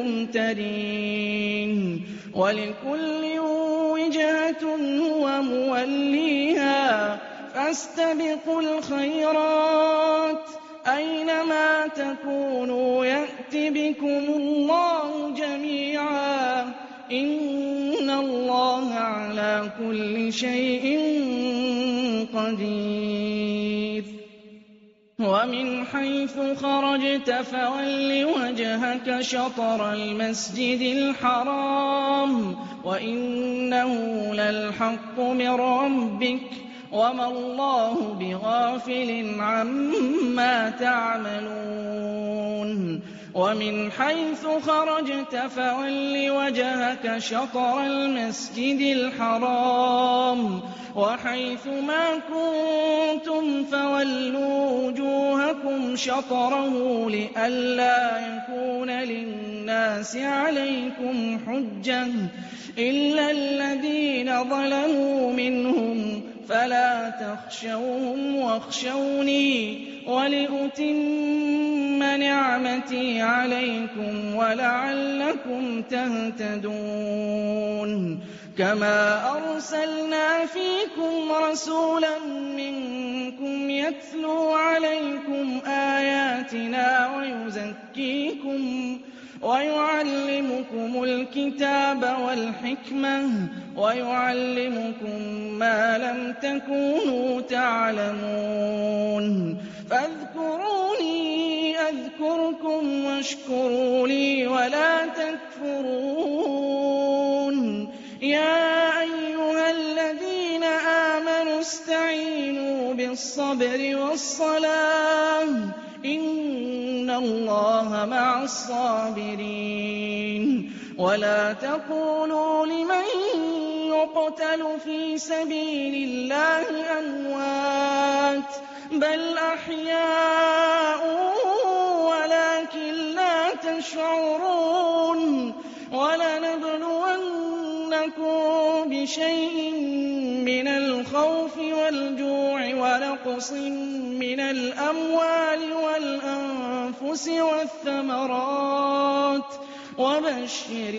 الممترين ولكل وجهة هو موليها فاستبقوا الخيرات أينما تكونوا يأت بكم الله جميعا إن الله على كل شيء قدير ومن حيث خرجت فول وجهك شطر المسجد الحرام وإنه للحق من ربك وما الله بغافل عما تعملون ومن حيث خرجت فول وجهك شطر المسجد الحرام وحيث ما كنتم فولوا وجوهكم شطره لئلا يكون للناس عليكم حجة إلا الذين ظلموا منهم فلا تخشوهم واخشوني ولأتم نعمتي عليكم ولعلكم تهتدون كما أرسلنا فيكم رسولا منكم يتلو عليكم آياتنا ويزكيكم ويعلمكم الكتاب والحكمة ويعلمكم ما لم تكونوا تعلمون فاذكروني أذكركم واشكروا لي ولا تكفرون يا أيها الذين آمنوا استعينوا بالصبر والصلاة إن الله مع الصابرين ولا تقولوا لمن يقتل في سبيل الله أموات بل أحياء ولكن لا تشعرون وَلَنَبْلُوَنَّكُم بِشَيْءٍ مِّنَ الْخَوْفِ وَالْجُوعِ وَنَقْصٍ مِّنَ الْأَمْوَالِ وَالْأَنفُسِ وَالثَّمَرَاتِ ۗ وَبَشِّرِ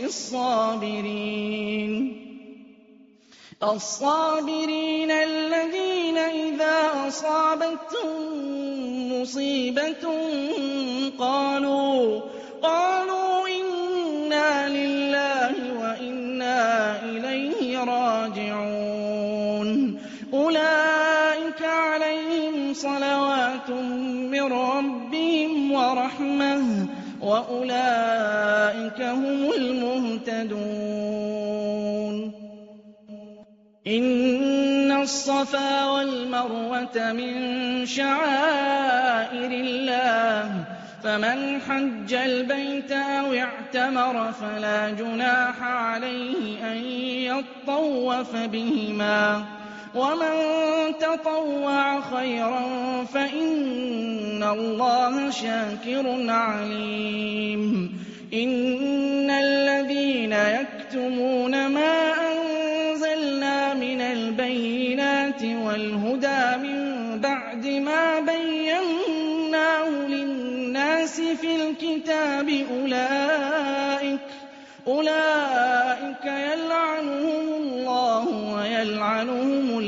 الصَّابِرِينَ الَّذِينَ إِذَا أَصَابَتْهُم مُّصِيبَةٌ قَالُوا إِنَّا لِلَّهِ وَإِنَّا إِلَيْهِ راجعون أُولَٰئِكَ عَلَيْهِمْ صَلَوَاتٌ مِّن رَّبِّهِمْ وَرَحْمَةٌ وَأُولَٰئِكَ هُمُ الْمُهْتَدُونَ إِنَّ الصَّفَا وَالْمَرْوَةَ مِن شَعَائِرِ اللَّهِ ۖ فَمَنْ حَجَّ الْبَيْتَ أَوِ اعْتَمَرَ فَلَا جُنَاحَ عَلَيْهِ أَن يَطَّوَّفَ بِهِمَا ۚ وَمَن تَطَوَّعَ خَيْرًا فَإِنَّ اللَّهَ شَاكِرٌ عَلِيمٌ إِنَّ الَّذِينَ يَكْتُمُونَ مَا أَنزَلْنَا مِنَ الْبَيِّنَاتِ وَالْهُدَىٰ مِن بَعْدِ مَا بَيَّنَّاهُ لِلنَّاسِ فِي الْكِتَابِ أُولَٰئِكَ يَلْعَنُهُمُ اللَّهُ وَيَلْعَنُهُمُ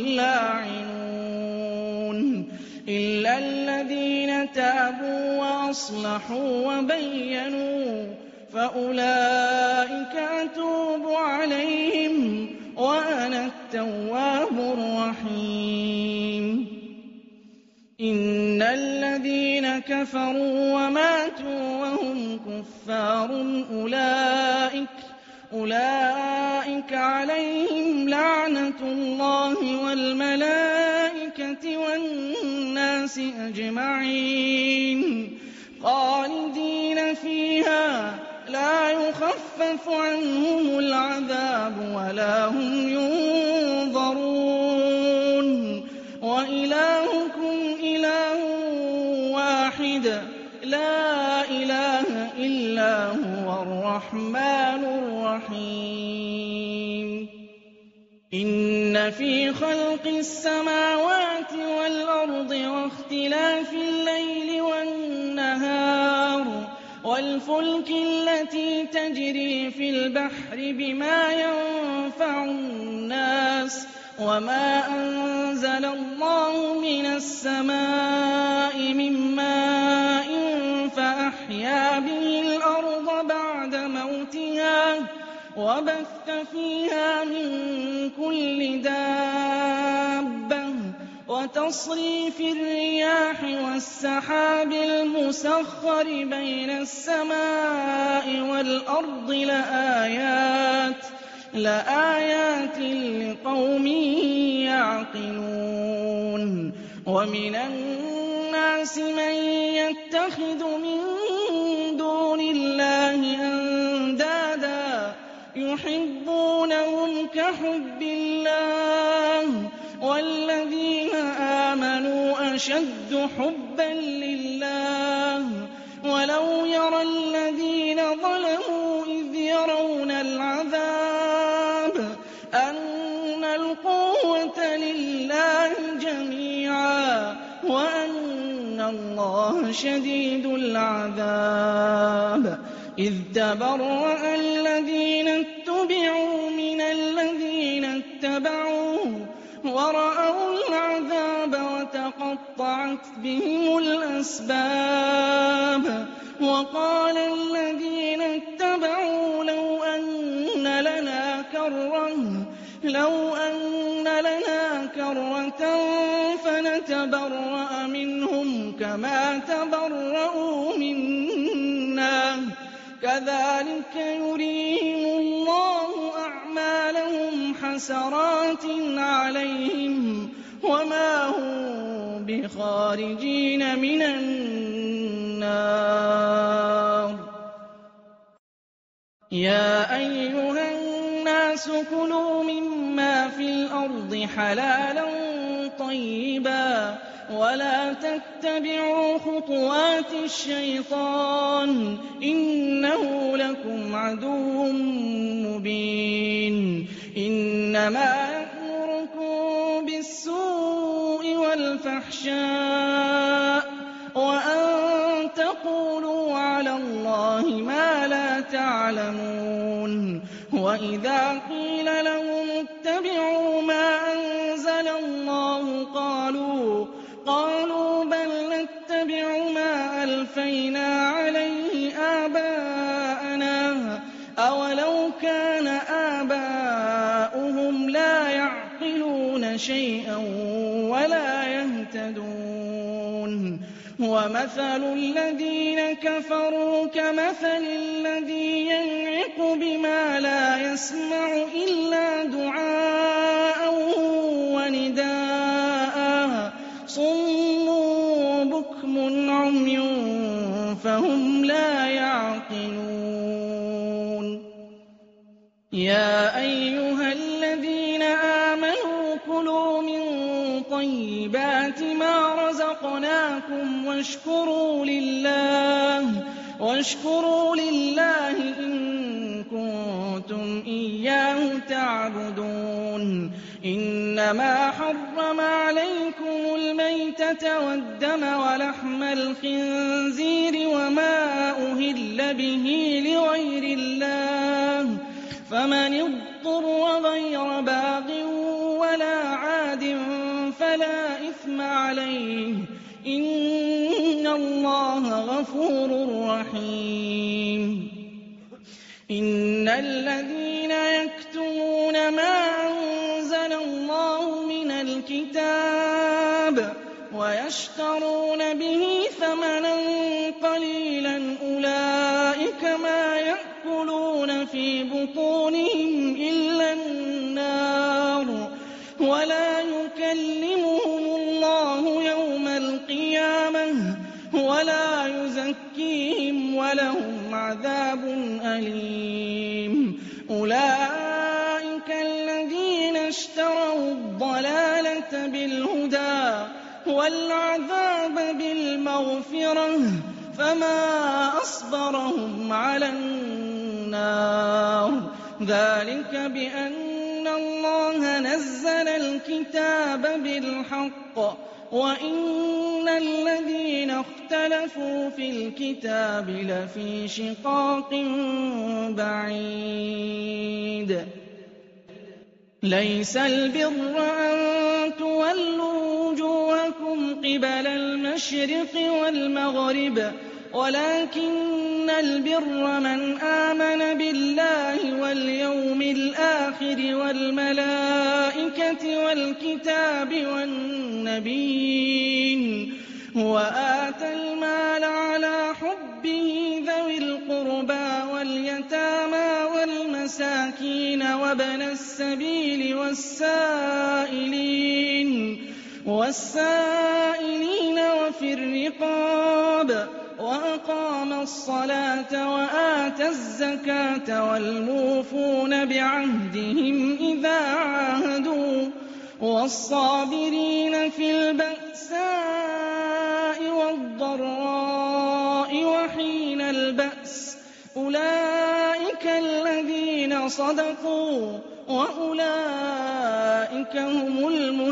اللاعنون إِلَّا الَّذِينَ تَابُوا وَأَصْلَحُوا وَبَيَّنُوا فَأُولَٰئِكَ أَتُوبُ عَلَيْهِمْ وَأَنَا التَّوَّابُ الرَّحِيمُ إِنَّ الَّذِينَ كَفَرُوا وَمَاتُوا وَهُمْ كُفَّارٌ أُولَٰئِكَ عَلَيْهِمْ لَعْنَةُ اللَّهِ وَالْمَلَائِكَةِ وَالنَّاسِ أَجْمَعِينَ خَالِدِينَ فِيهَا لَا يُخَفَّفُ عَنْهُمُ الْعَذَابُ وَلَا هُمْ يُنظَرُونَ وَإِلَٰهُكُمْ إِلَٰهٌ وَاحِدٌ لَّا إِلَٰهَ إِلَّا هُوَ الرَّحْمَٰنُ الرَّحِيمُ إِنَّ فِي خَلْقِ السَّمَاوَاتِ وَالْأَرْضِ وَاخْتِلَافِ اللَّيْلِ وَالنَّهَارِ وَالْفُلْكِ الَّتِي تَجْرِي فِي الْبَحْرِ بِمَا يَنفَعُ النَّاسَ وَمَا أَنزَلَ اللَّهُ مِنَ السَّمَاءِ مِن مَّاءٍ فَأَحْيَا بِهِ الْأَرْضَ بَعْدَ مَوْتِهَا وَبَثَّ فِيهَا مِن كُلِّ دَابَّةٍ وَتَصْرِيفِ الرِّيَاحِ وَالسَّحَابِ الْمُسَخَّرِ بَيْنَ السَّمَاءِ وَالْأَرْضِ لَآيَاتٍ لِّقَوْمٍ يَعْقِلُونَ وَمِنَ النَّاسِ مَن يَتَّخِذُ مِن دُونِ اللَّهِ أَندَادًا يُحِبُّونَهُمْ كَحُبِّ اللَّهِ وَالَّذِينَ آمَنُوا أَشَدُّ حُبًّا لِّلَّهِ وَلَوْ يَرَى الَّذِينَ ظَلَمُوا إِذْ يَرَوْنَ الْعَذَابَ أَنَّ الْقُوَّةَ لِلَّهِ جَمِيعًا وَأَنَّ اللَّهَ شَدِيدُ الْعَذَابِ إِذْ تَبَرَّأَ الَّذِينَ اتُّبِعُوا مِنَ الَّذِينَ اتَّبَعُوا وَرَأَوُا الْعَذَابَ وَتَقَطَّعَتْ بِهِمُ الْأَسْبَابُ وَقَالَ الَّذِينَ اتَّبَعُوا لَوْ أَنَّ لَنَا كَرَّةً فَنَتَبَرَّأَ مِنْهُمْ كَمَا تَبَرَّءُوا مِنَّا ۚ كَذَٰلِكَ يُرِيهِمُ اللَّهُ أَعْمَالَهُمْ حَسَرَاتٍ عَلَيْهِمْ وَمَا هُم بِخَارِجِينَ مِنَ النَّارِ يَا أَيُّهَا النَّاسُ كُلُوا مِمَّا فِي الْأَرْضِ حَلَالًا طَيِّبًا وَلَا تَتَّبِعُوا خُطُوَاتِ الشَّيْطَانِ ۚ إِنَّهُ لَكُمْ عَدُوٌّ مُّبِينٌ إِنَّمَا يَأْمُرُكُم بِالسُّوءِ وَالْفَحْشَاءِ وَأَن تَقُولُوا عَلَى اللَّهِ مَا لَا تَعْلَمُونَ وَإِذَا قِيلَ لَهُمُ اتَّبِعُوا مَا أَنزَلَ اللَّهُ قَالُوا بَلْ نَتَّبِعُ مَا أَلْفَيْنَا عَلَيْهِ آبَاءَنَا أَوَلَوْ كَانَ آبَاؤُهُمْ لَا يَعْقِلُونَ شَيْئًا وَلَا يَهْتَدُونَ وَمَثَلُ الَّذِينَ كَفَرُوا كَمَثَلِ الَّذِي يَنعِقُ بِمَا لَا يَسْمَعُ إِلَّا دُعَاءً وَنِدَاءً صُمٌّ بُكْمٌ عُمْيٌ فَهُمْ لَا يَعْقِلُونَ يَا أَيُّهَا الَّذِينَ آمَنُوا كُلُوا مِن طَيِّبَاتِ مَا رَزَقْنَاكُمْ واشكروا لله إن كنتم إياه تعبدون إنما حرم عليكم الميتة والدم ولحم الخنزير وما أهل به لغير الله فمن اضطر غير باغ ولا عاد فلا إثم عليه إن الله غفور رحيم إن الذين يكتمون ما أنزل الله من الكتاب ويشترون به ثمنا قليلا أولئك ما يأكلون في بطونهم إلا النار ولا يكلمهم الله يوم القيامة ولا يزكيهم ولهم عذاب أليم أولئك الذين اشتروا الضلالة بالهدى والعذاب بالمغفرة فما أصبرهم على النار ذلك بأن الله نزل الكتاب بالحق وإن الذين اختلفوا في الكتاب لفي شقاق بعيد ليس البر أن تولوا وجوهكم قبل المشرق والمغرب ولكن البر من آمن بالله واليوم الآخر والملائكة والكتاب والنبيين وآتى المال على حبه ذوي القربى واليتامى والمساكين وابن السبيل والسائلين وفي الرقاب وأقام الصلاة وآتى الزكاة والموفون بعهدهم إذا عاهدوا والصابرين في البأساء والضراء وحين البأس أولئك الذين صدقوا وأولئك هم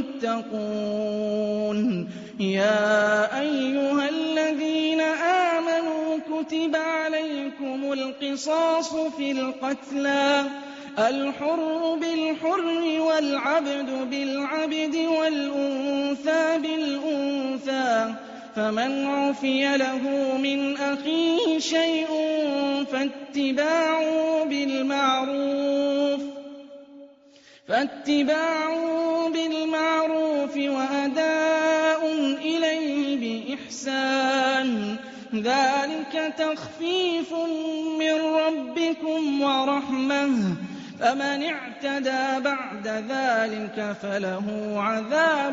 المتقون يا أيها الذين آمنوا كتب عليكم القصاص في القتلى الحر بالحر والعبد بالعبد والأنثى بالأنثى فمن عفي له من أخيه شيء فاتباع بالمعروف وأداء إليه بإحسان ذلك تخفيف من ربكم ورحمة فمن اعتدى بعد ذلك فله عذاب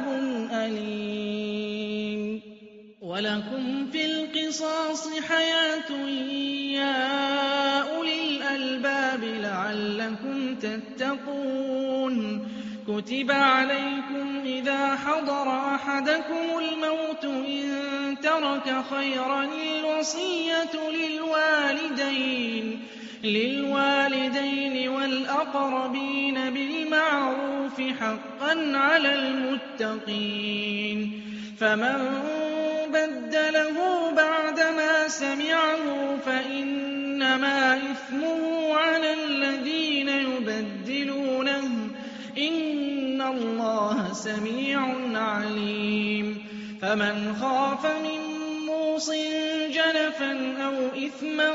أليم ولكم في القصاص حياة يا أولي الألباب لعلكم تتقون كتب عليكم إذا حضر أحدكم الموت إن ترك خيرا الوصية للوالدين والأقربين بالمعروف حقا على المتقين فمن بدله بعدما سمعه فإنما إثمه على الذين يبدلونه إن الله سميع عليم فمن خاف من موصٍ جنفا أو إثما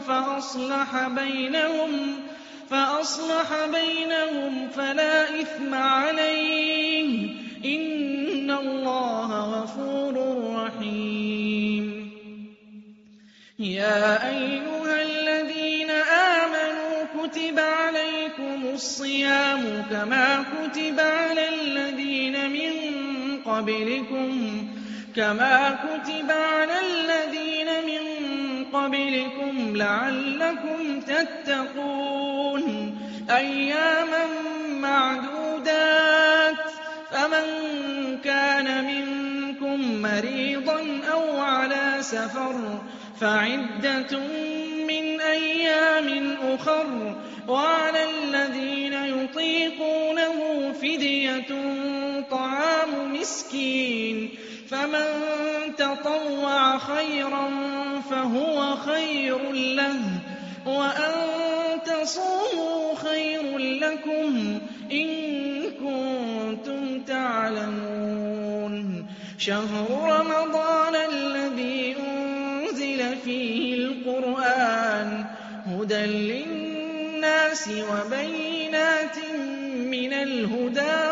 فأصلح بينهم فلا إثم عليه إن الله غفور رحيم يا أيها الذين آمنوا كتب عليكم الصيام كما كتب على الذين من قبلكم لعلكم تتقون أياما معدودات فمن كان منكم مريضا أو على سفر فعدة من أيام أخر وعلى الذين يطيقونه فدية طعام مسكين فمن تطوع خيرا فهو خير له وأن تصوموا خير لكم إن كنتم تعلمون شهر رمضان الذي أنزل فيه القرآن هدى للناس وبينات من الهدى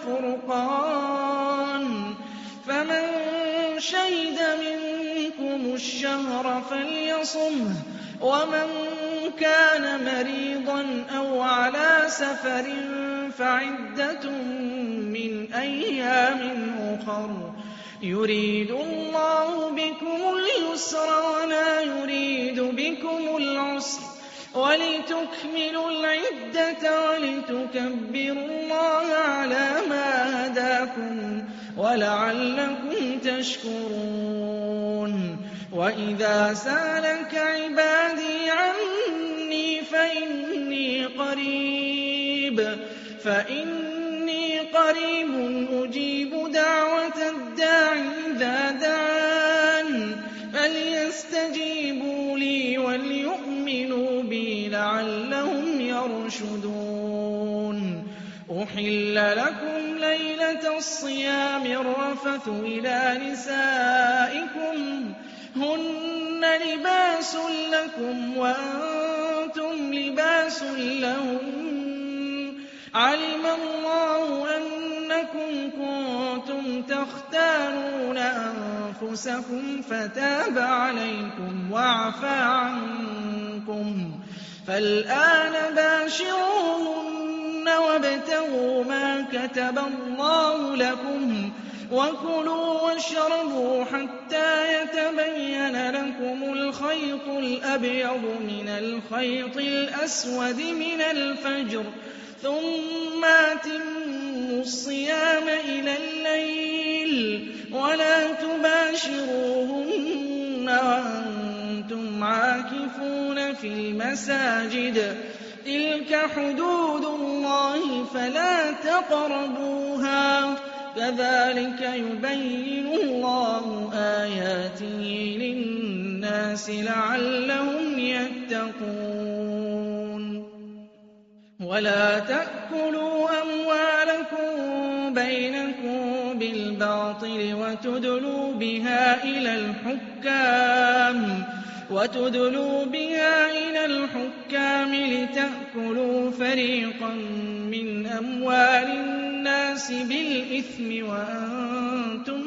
والفرقان فمن شهد منكم الشهر فليصمه ومن كان مريضا أو على سفر فعدة من أيام أخر يريد الله بكم اليسر ولا يريد بكم العسر ولتكملوا العدة ولتكبروا الله على ما هداكم ولعلكم تشكرون وإذا سألك عبادي عني فإني قريب أجيب دعوة الداعي إذا دعان فليستجيبوا لي وليؤمنوا بي لعلهم يرشدون أحل لكم ليلة الصيام الرفث إلى نسائكم هن لباس لكم وأنتم لباس لهم علم الله أنكم كنتم تختانون أنفسكم فتاب عليكم وعفى عنكم فالآن باشروهن وابتغوا ما كتب الله لكم وكلوا واشربوا حتى يتبين لكم الخيط الأبيض من الخيط الأسود من الفجر ثم أتموا الصيام إلى الليل ولا تباشروهن وأنتم عاكفون في المساجد تلك حدود الله فلا تقربوها كذلك يبين الله آياته للناس لعلهم يتقون ولا تأكلوا أموالكم بينكم بالباطل وتدلوا بها إلى الحكام لتأكلوا فريقا من أموال الناس بالإثم وأنتم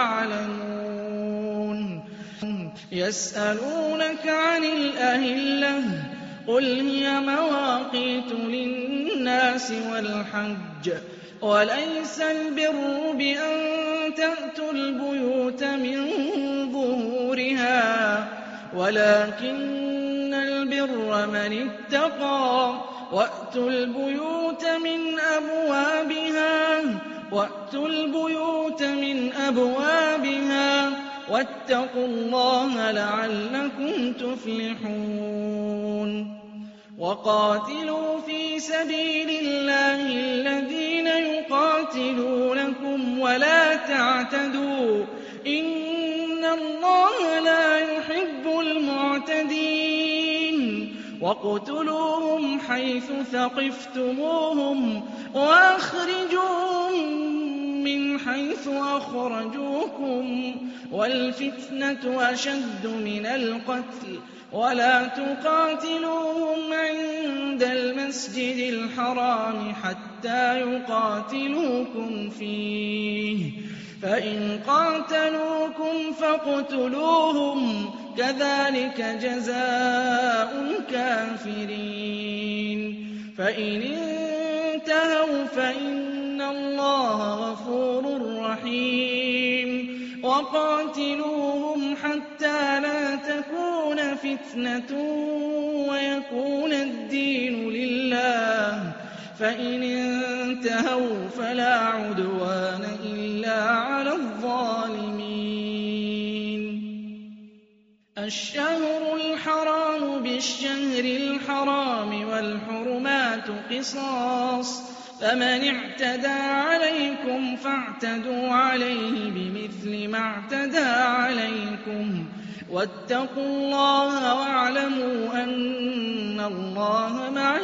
تعلمون يسألونك عن الأهلة قل هي مواقيت للناس والحج وليس البر بأن تأتوا البيوت من ظهورها ولكن البر من اتقى وأتوا البيوت من أبوابها واتقوا الله لعلكم تفلحون وقاتلوا في سبيل الله الذين يقاتلونكم ولا تعتدوا إن الله لا يحب المعتدين واقتلوهم حيث ثقفتموهم وأخرجوهم من حيث أخرجوكم والفتنة أشد من القتل ولا تقاتلوهم عند المسجد الحرام حتى يقاتلوكم فيه فإن قاتلوكم فاقتلوهم كذلك جزاء الكافرين فإن انتهوا فإن الله غفور رحيم وقاتلوهم حتى لا تكون فتنة ويكون الدين لله فإن انتهوا فلا عدوان إلا على الظالمين الشهر الحرام بالشهر الحرام والحرمات قصاص فمن اعتدى عليكم فاعتدوا عليه بمثل ما اعتدى عليكم واتقوا الله واعلموا أن الله مع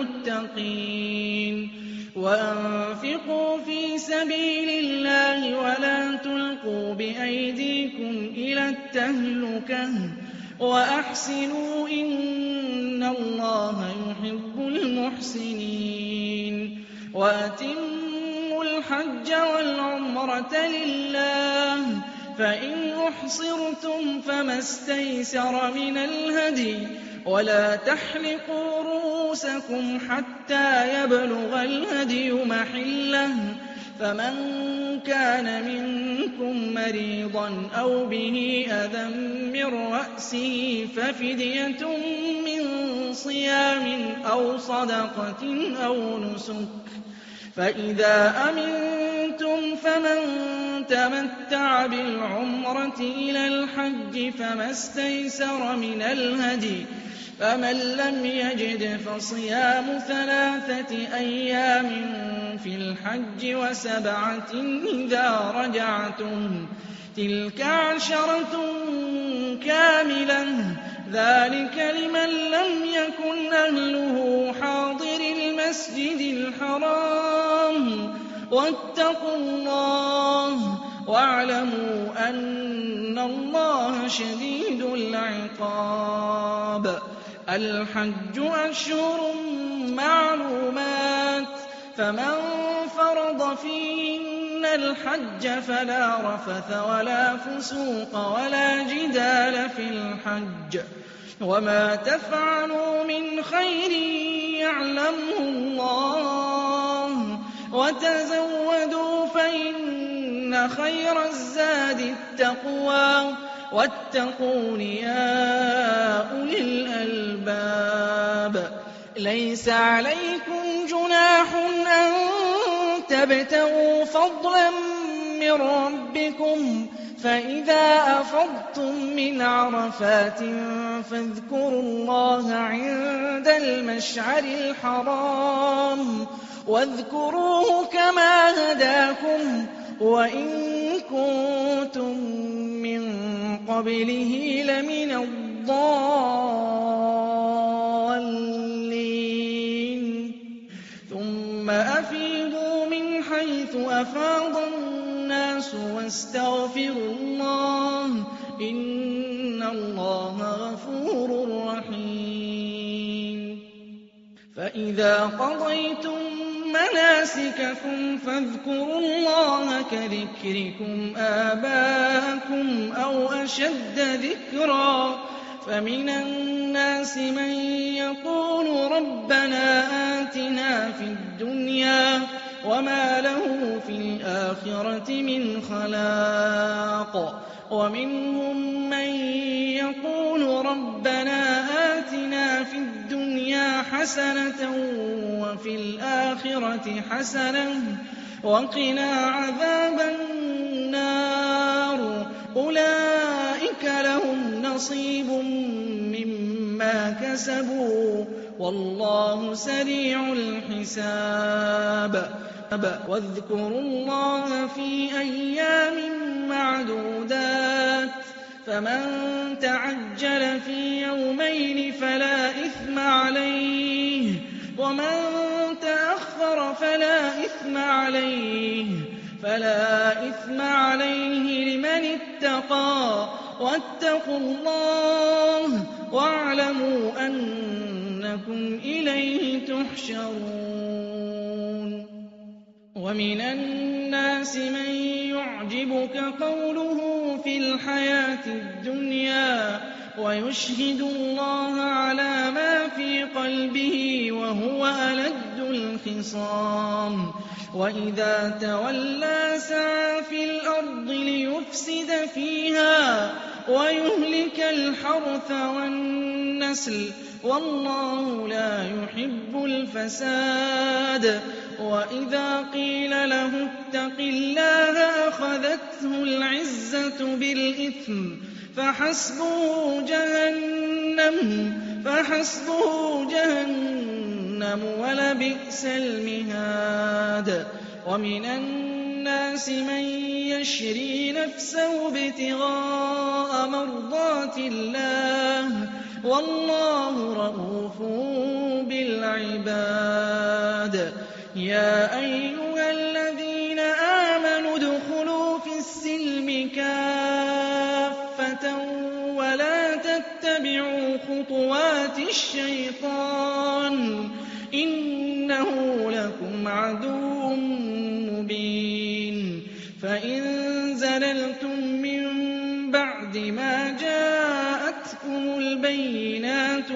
المتقين وأنفقوا في سبيل الله ولا تلقوا بأيديكم إلى التهلكة وأحسنوا إن الله يحب المحسنين وأتموا الحج والعمرة لله فإن أحصرتم فما استيسر من الهدي ولا تحلقوا رؤوسكم حتى يبلغ الهدي محله فمن كان منكم مريضا أو به أذى من رأسه ففدية من صيام أو صدقة أو نسك فإذا أمنتم فمن تمتع بالعمرة إلى الحج فما استيسر من الهدي فمن لم يجد فصيام 3 أيام في الحج وسبعة إذا رجعتم تلك 10 كاملة ذلك لمن لم يكن أهله حاضر المسجد الحرام واتقوا الله واعلموا أن الله شديد العقاب الحج أشهر معلومات فمن فرض فيهن الحج فلا رفث ولا فسوق ولا جدال في الحج وما تفعلوا من خير يعلمه الله وتزودوا فإن خير الزاد التقوى واتقون يا أولي الألباب ليس عليكم جناح أن تبتغوا فضلا من ربكم فإذا أفضتم من عرفات فاذكروا الله عند المشعر الحرام واذكروه كما هداكم وإن كنتم من قبله لمن الضالين ثم أفيضوا من حيث أفاض الناس واستغفروا الله إن الله غفور رحيم فإذا قضيتم مناسككم فاذكروا الله كذكركم آباءكم أو أشد ذكرا فمن الناس من يقول ربنا آتنا في الدنيا وما له في الآخرة من خلاق ومنهم من يقول ربنا آتنا في الدنيا حسنة وفي الآخرة حسنة وقنا عذاب النار أولئك لهم نصيب مما كسبوا وَاللَّهُ سَرِيعُ الْحِسَابِ وَاذْكُرُوا اللَّهَ فِي أَيَّامٍ مَّعْدُودَاتٍ فَمَن تَعَجَّلَ فِي يَوْمَيْنِ فَلَا إِثْمَ عَلَيْهِ وَمَن تَأَخَّرَ فَلَا إِثْمَ عَلَيْهِ لِمَنِ اتَّقَىٰ وَاتَّقُوا اللَّهَ وَاعْلَمُوا أَنَّكُمْ إِلَيْهِ تُحْشَرُونَ وَمِنَ النَّاسِ مَن يُعْجِبُكَ قَوْلُهُ فِي الْحَيَاةِ الدُّنْيَا وَيُشْهِدُ اللَّهَ عَلَىٰ مَا فِي قَلْبِهِ وَهُوَ أَلَدُّ الْخِصَامِ وَإِذَا تَوَلَّىٰ سَعَىٰ فِي الْأَرْضِ لِيُفْسِدَ فِيهَا وَيُهْلِكَ الْحَرْثَ وَالنَّسْلَ وَاللَّهُ لَا يُحِبُّ الْفَسَادَ وَإِذَا قِيلَ لَهُ اتَّقِ اللَّهَ أَخَذَتْهُ الْعِزَّةُ بِالْإِثْمِ فَحَسْبُهُ جَهَنَّمُ وَلَبِئْسَ الْمِهَادُ وَمِنَ النَّاسِ مَن يَشْرِي نَفْسَهُ ابْتِغَاءَ مَرْضَاتِ اللَّهِ وَاللَّهُ رَءُوفٌ بِالْعِبَادِ يَا أَيُّهَا الَّذِينَ آمَنُوا ادْخُلُوا فِي السِّلْمِ كَافَّةً وَلَا تَتَّبِعُوا خُطُوَاتِ الشَّيْطَانِ إِنَّهُ لَكُمْ عَدُوٌّ مُّبِينٌ فَإِن زَلَلْتُم مِّن بَعْدِ مَا جَاءَتْكُمُ الْبَيِّنَاتُ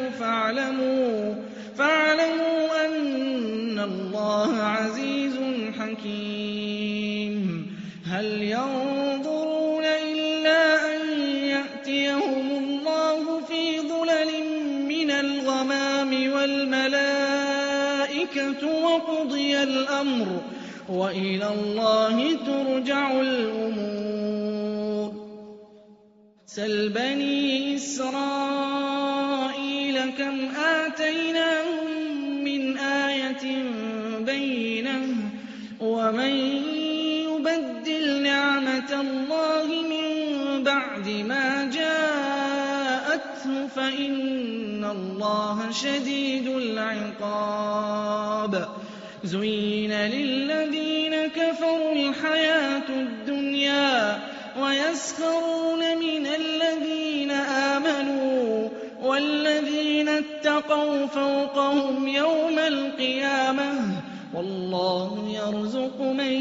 فَاعْلَمُوا أَنَّ اللَّهَ عَزِيزٌ حَكِيمٌ هَلْ يَنظُرُونَ إِلَّا أَن يَأْتِيَهُمُ اللَّهُ فِي ظُلَلٍ مِّنَ الْغَمَامِ وَالْمَلَائِكَةُ وَقُضِيَ الْأَمْرُ وَإِلَى اللَّهِ تُرْجَعُ الْأُمُورُ سَلْ بَنِي إِسْرَائِيلَ كَمْ آتَيْنَاهُم مِّنْ آيَةٍ بَيِّنَةٍ وَمَن يُبَدِّلْ نِعْمَةَ اللَّهِ مِن بَعْدِ مَا جَاءَتْهُ فَإِنَّ اللَّهَ شَدِيدُ الْعِقَابِ زُيِّنَ لِلَّذِينَ كَفَرُوا الْحَيَاةُ الدُّنْيَا وَيَسْخَرُونَ مِنَ الَّذِينَ آمَنُوا وَالَّذِينَ اتَّقَوْا فَوْقَهُمْ يَوْمَ الْقِيَامَةِ وَاللَّهُ يَرْزُقُ مَن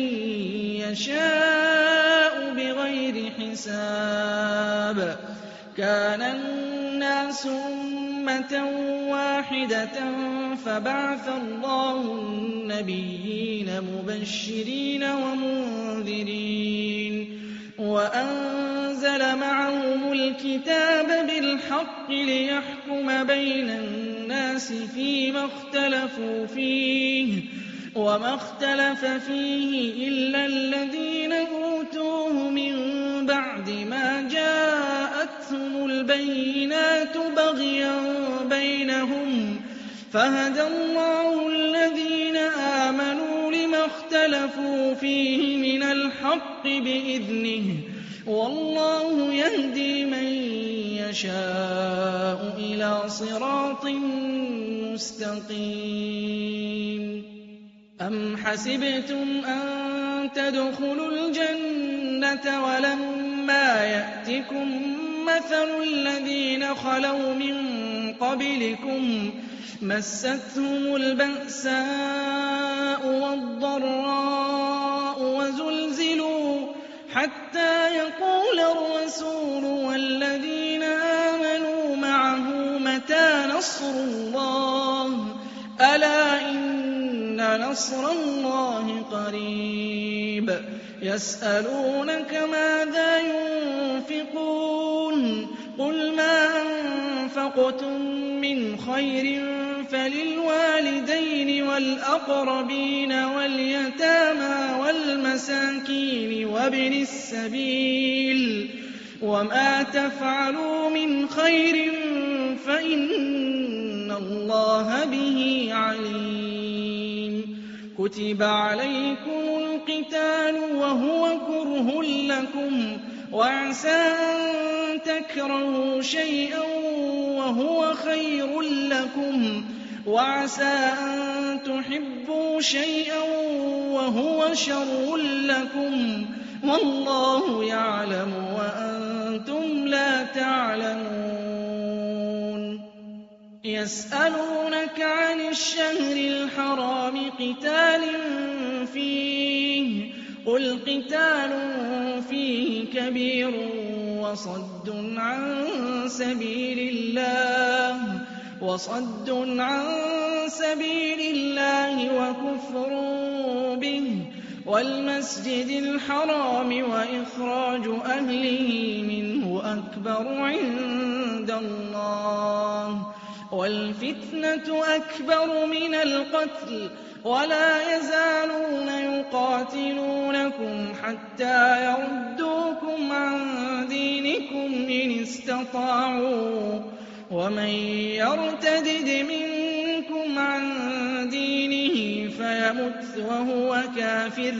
يَشَاءُ بِغَيْرِ حِسَابٍ كَانَ النَّاسُ أُمَّةً وَاحِدَةً فَبَعَثَ اللَّهُ النَّبِيِّينَ مُبَشِّرِينَ وَمُنذِرِينَ وَأَنزَلَ مَعَهُمُ الْكِتَابَ بِالْحَقِّ لِيَحْكُمَ بَيْنَ النَّاسِ فِيمَا اخْتَلَفُوا فِيهِ وَمَا اخْتَلَفَ فِيهِ إِلَّا الَّذِينَ أُوتُوهُ مِن بَعْدِ مَا جَاءَتْهُمُ الْبَيِّنَاتُ بَغْيًا بَيْنَهُمْ فَهَدَى اللَّهُ الَّذِينَ آمَنُوا لِمَا اخْتَلَفُوا فِيهِ مِنَ الْحَقِّ بِإِذْنِهِ وَاللَّهُ يَهْدِي مَن يَشَاءُ إِلَىٰ صِرَاطٍ مُّسْتَقِيمٍ أَمْ حَسِبْتُمْ أَن تَدْخُلُوا الْجَنَّةَ وَلَمَّا يَأْتِكُم مَّثَلُ الَّذِينَ خَلَوْا مِن قَبْلِكُم مَّسَّتْهُمُ الْبَأْسَاءُ وَالضَّرَّاءُ وَزُلْزِلُوا حَتَّىٰ يَقُولَ الرَّسُولُ وَالَّذِينَ آمَنُوا مَعَهُ مَتَىٰ نَصْرُ اللَّهِ ۗ أَلَا إِنَّ نَصْرَ اللَّهِ قَرِيبٌ يَسْأَلُونَكَ مَاذَا يُنفِقُونَ قُلْ مَا أَنفَقْتُم مِّنْ خَيْرٍ فَلِلْوَالِدَيْنِ وَالْأَقْرَبِينَ وَالْيَتَامَىٰ وَالْمَسَاكِينِ وَابْنِ السَّبِيلِ وَمَا تَفْعَلُوا مِنْ خَيْرٍ فَإِنَّ اللَّهَ بِهِ عَلِيمٌ كُتِبَ عَلَيْكُمُ الْقِتَالُ وَهُوَ كُرْهٌ لَّكُمْ وَعَسَىٰ أَن تَكْرَهُوا شَيْئًا وَهُوَ خَيْرٌ لَّكُمْ وَعَسَىٰ أَن تُحِبُّوا شَيْئًا وَهُوَ شَرٌّ لَّكُمْ وَاللَّهُ يَعْلَمُ وَأَنتُمْ لَا تَعْلَمُونَ يَسْأَلُونَكَ عَنِ الشَّهْرِ الْحَرَامِ قِتَالٍ فِيهِ قُلْ قِتَالٌ فِيهِ كَبِيرٌ وَصَدٌّ عَن سَبِيلِ اللَّهِ وَكُفْرٌ بِهِ وَالْمَسْجِدِ الْحَرَامِ وَإِخْرَاجُ أَهْلِهِ مِنْهُ أَكْبَرُ عِندَ اللَّهِ وَالْفِتْنَةُ أَكْبَرُ مِنَ الْقَتْلِ وَلَا يَزَالُونَ يُقَاتِلُونَكُمْ حَتَّىٰ يَرُدُّوكُمْ عَن دِينِكُمْ إِنِ اسْتَطَاعُوا ۚ وَمَن يَرْتَدِدْ مِنكُمْ عَن دِينِهِ فَيَمُتْ وَهُوَ كَافِرٌ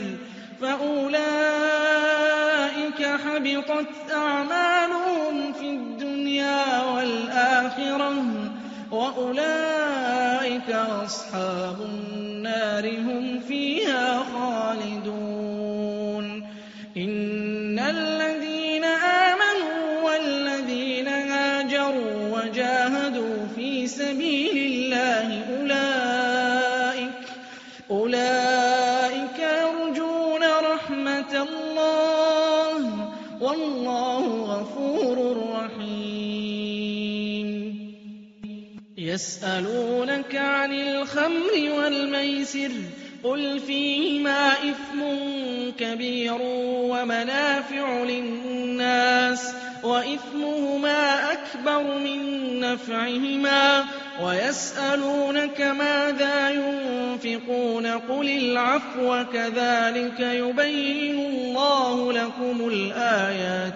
فَأُولَٰئِكَ حَبِطَتْ أَعْمَالُهُمْ فِي الدُّنْيَا وَالْآخِرَةِ وَأُولَٰئِكَ أَصْحَابُ النَّارِ هُمْ فِيهَا خَالِدُونَ إِنَّ الَّذِينَ آمَنُوا وَالَّذِينَ هَاجَرُوا وَجَاهَدُوا فِي سَبِيلِ اللَّهِ أُولَٰئِكَ يَرْجُونَ رَحْمَتَ اللَّهِ ۗ وَاللَّهُ غَفُورٌ رَّحِيمٌ يَسْأَلُونَكَ عَنِ الْخَمْرِ وَالْمَيْسِرِ قُلْ فِيهِمَا إِثْمٌ كَبِيرٌ وَمَنَافِعُ لِلنَّاسِ وَإِثْمُهُمَا أَكْبَرُ مِن نَّفْعِهِمَا وَيَسْأَلُونَكَ مَاذَا يُنفِقُونَ قُلِ الْعَفْوَ كَذَٰلِكَ يُبَيِّنُ اللَّهُ لَكُمُ الْآيَاتِ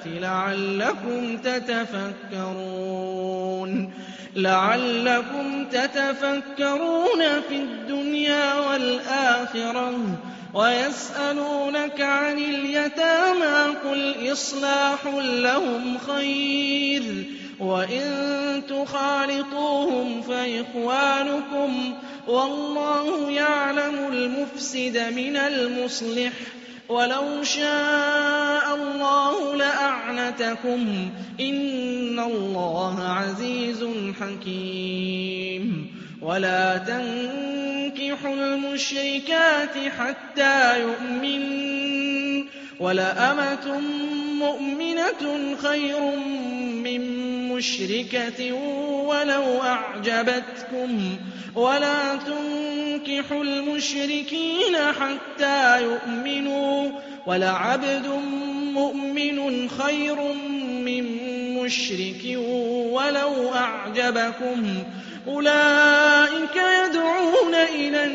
لَعَلَّكُمْ تَتَفَكَّرُونَ فِي الدُّنْيَا وَالْآخِرَةِ وَيَسْأَلُونَكَ عَنِ الْيَتَامَىٰ قُلْ إِصْلَاحٌ لَّهُمْ خَيْرٌ وَإِن تُخَالِطُوهُمْ فَإِخْوَانُكُمْ وَاللَّهُ يَعْلَمُ الْمُفْسِدَ مِنَ الْمُصْلِحِ وَلَوْ شَاءَ اللَّهُ لَأَعْنَتَكُمْ ۚ إِنَّ اللَّهَ عَزِيزٌ حَكِيمٌ وَلَا تَنكِحُوا الْمُشْرِكَاتِ حَتَّىٰ يُؤْمِنَّ ۚ وَلَأَمَةٌ مُّؤْمِنَةٌ خَيْرٌ مِّن مُّشْرِكَةٍ وَلَوْ أَعْجَبَتْكُمْ ۗ وَلَا تُنكِحُوا الْمُشْرِكِينَ حَتَّىٰ يُؤْمِنُوا ۚ وَلَعَبْدٌ مُّؤْمِنٌ خَيْرٌ مِّن مُّشْرِكٍ وَلَوْ أَعْجَبَكُمْ ۗ أُولَٰئِكَ يَدْعُونَ إِلَى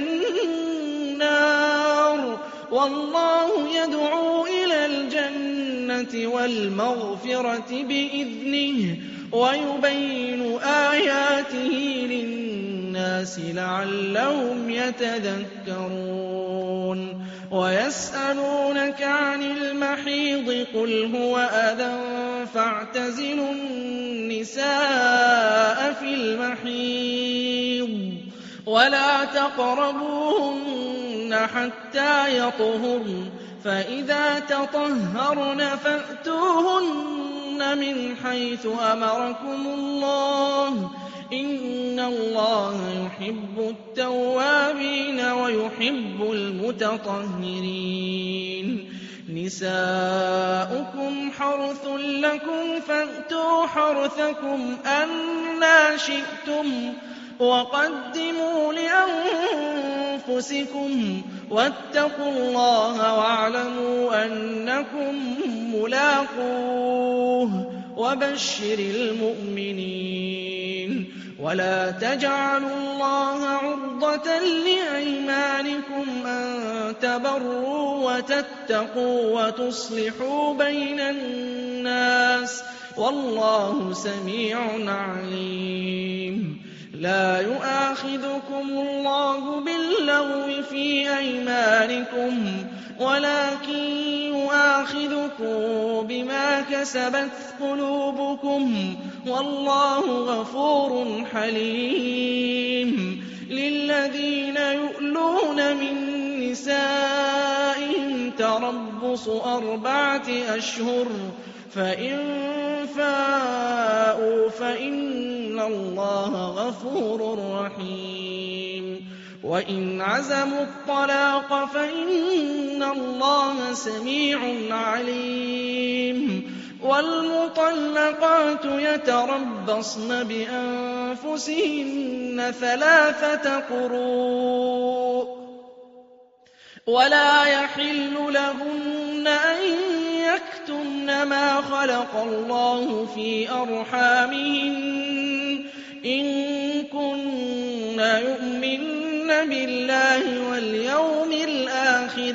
النَّارِ وَاللَّهُ يَدْعُو إِلَى الْجَنَّةِ وَالْمَغْفِرَةِ بِإِذْنِهِ وَيُبَيِّنُ آيَاتِهِ لِلنَّاسِ لَعَلَّهُمْ يَتَذَكَّرُونَ وَيَسْأَلُونَكَ عَنِ الْمَحِيضِ قُلْ هُوَ أَذًى فَاعْتَزِلُوا النِّسَاءَ فِي الْمَحِيضِ وَلَا تَقْرَبُوهُنَّ حَتَّىٰ يَطْهُرْنَ ۖ فَإِذَا تَطَهَّرْنَ فَأْتُوهُنَّ مِنْ حَيْثُ أَمَرَكُمُ اللَّهُ ۚ إِنَّ اللَّهَ يُحِبُّ التَّوَّابِينَ وَيُحِبُّ الْمُتَطَهِّرِينَ نِسَاؤُكُمْ حَرْثٌ لَّكُمْ فَأْتُوا حَرْثَكُمْ أَنَّىٰ شِئْتُمْ ۖ وَقَدِّمُوا لِأَنفُسِكُمْ ۚ وَاتَّقُوا اللَّهَ وَاعْلَمُوا أَنَّكُم مُّلَاقُوهُ ۗ وَبَشِّرِ الْمُؤْمِنِينَ وَلَا تَجْعَلُوا اللَّهَ عُرْضَةً لِّأَيْمَانِكُمْ أَن تَبَرُّوا وَتَتَّقُوا وَتُصْلِحُوا بَيْنَ النَّاسِ ۗ وَاللَّهُ سَمِيعٌ عَلِيمٌ لا يؤاخذكم الله باللغو في أيمانكم ولكن يؤاخذكم بما كسبت قلوبكم والله غفور حليم. للذين يؤلون من نسائهم تربص 4 أشهر فإن فاءوا فإن الله غفور رحيم. وإن عزموا الطلاق فإن الله سميع عليم. والمطلقات يتربصن بأنفسهن 3 قروء ولا يحل لهن أن يكتمن ما خلق الله في أرحامهن إن كن يؤمن بالله واليوم الآخر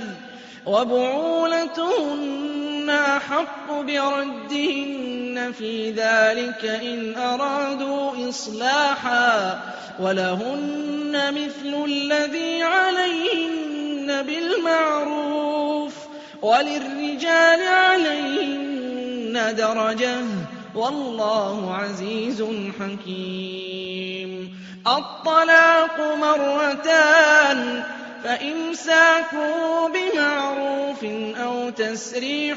وبعولتهن أحق بردهن في ذلك إن أرادوا إصلاحا ولهن مثل الذي عليهن بالمعروف وللرجال عليهن درجة والله عزيز حكيم. الطلاق 2 فإمساك بمعروف أو تسريح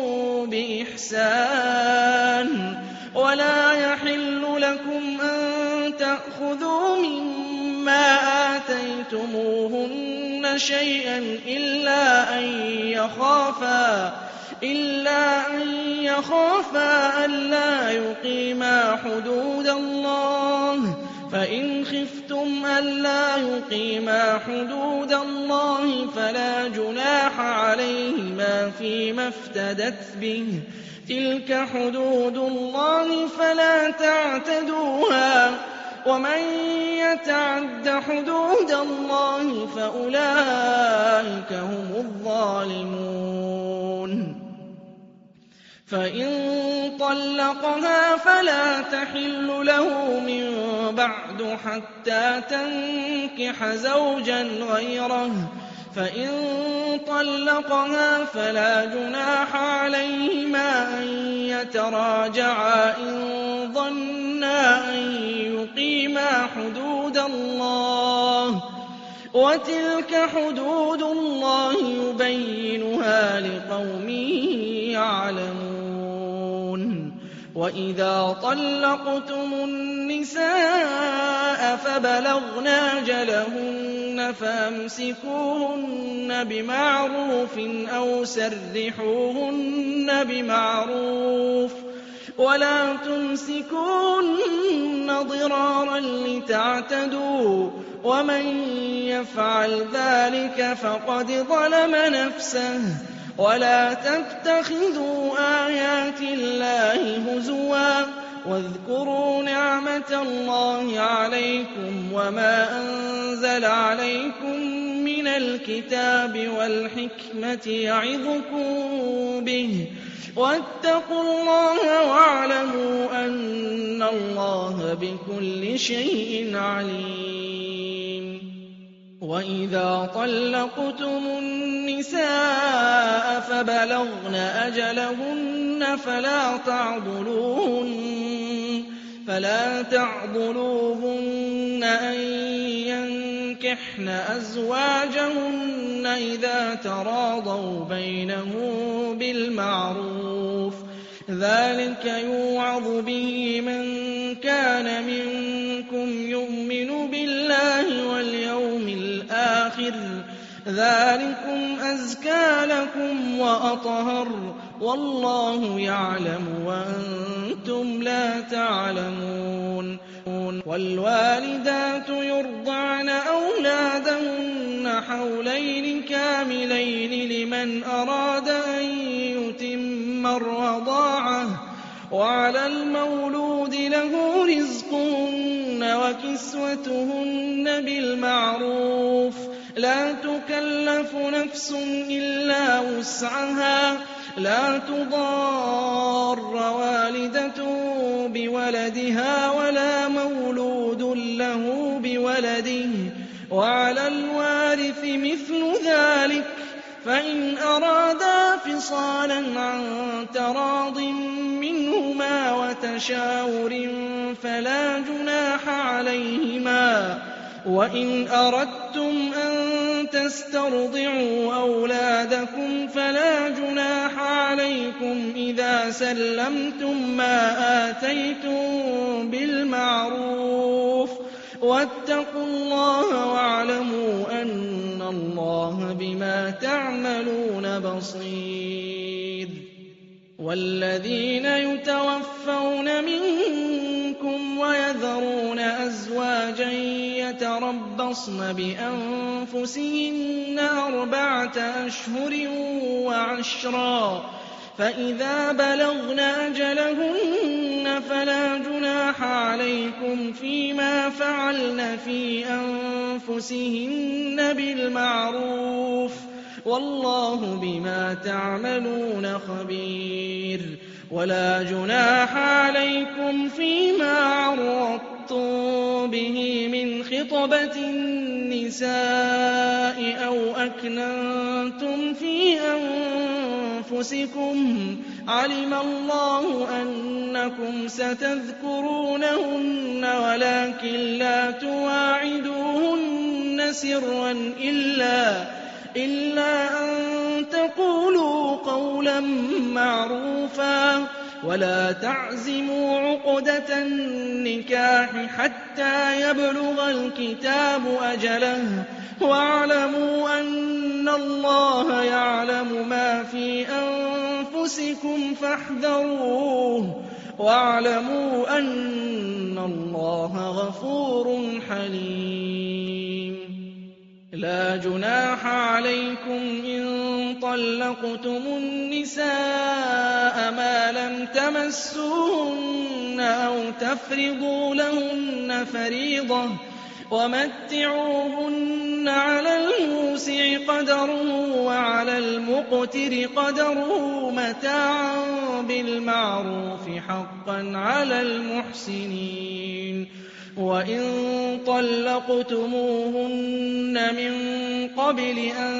بإحسان ولا يحل لكم أن تأخذوا مما آتيتموهن شيئا إلا أن يخافا ألا يقيما حدود الله فإن خفتم ألا يقيما حدود الله فلا جناح عليهما فيما افتدت به تلك حدود الله فلا تعتدوها ومن يتعد حدود الله فأولئك هم الظالمون. فإن طلقها فلا تحل له من بعد حتى تنكح زوجا غيره فإن طلقها فلا جناح عليهما أن يتراجعا إن ظنا أن يقيما حدود الله وتلك حدود الله يبينها لقوم يعلمون. وإذا طلقتم النساء فبلغن أجلهن فأمسكوهن بمعروف أو سرحوهن بمعروف ولا تمسكوهن ضرارا لتعتدوا ومن يفعل ذلك فقد ظلم نفسه. ولا تتخذوا آيات الله هزوا واذكروا نعمة الله عليكم وما أنزل عليكم من الكتاب والحكمة يعظكم به واتقوا الله واعلموا أن الله بكل شيء عليم. وإذا طلقتم النساء فبلغن أجلهن فلا تعضلوهن أن ينكحن أزواجهن إذا تراضوا بينهم بالمعروف ذلك يوعظ به من كان منكم يؤمن بالله واليوم الآخر ذلكم أزكى لكم وأطهر والله يعلم وأنتم لا تعلمون. والوالدات يرضعن أولادهن حولين كاملين لمن أراد أن يتم الرضاعة وعلى المولود له رزقهن وكسوتهن بالمعروف لا تكلف نفس إلا وسعها لا تضار والدة بولدها ولا مولود له بولده وعلى الوارث مثل ذلك فإن أرادا فصالا عن تراض منهما وتشاور فلا جناح عليهما وإن أردتم أن تسترضعوا أولادكم فلا جناح عليكم إذا سلمتم ما آتيتم بالمعروف واتقوا الله واعلموا أن الله بما تعملون بصير. والذين يتوفون منكم ويذرون أزواجا يتربصن بأنفسهن 4 أشهر وعشرا فإذا بلغن أجلهن فلا جناح عليكم فيما فعلن في أنفسهن بالمعروف والله بما تعملون خبير. ولا جناح عليكم فيما عرضتم به من خطبة النساء أو أكننتم في أنفسكم علم الله أنكم ستذكرونهن ولكن لا تواعدوهن سرا إلا أن تقولوا قولا معروفا ولا تعزموا عقدة النكاح حتى يبلغ الكتاب أجله واعلموا أن الله يعلم ما في أنفسكم فاحذروه واعلموا أن الله غفور حليم. لا جناح عليكم إن طلقتم النساء ما لم تمسوهن أو تفرضوا لهن فريضة ومتعوهن على الموسع قدره وعلى المقتر قدره متاعا بالمعروف حقا على المحسنين. وإن طلقتموهن من قبل أن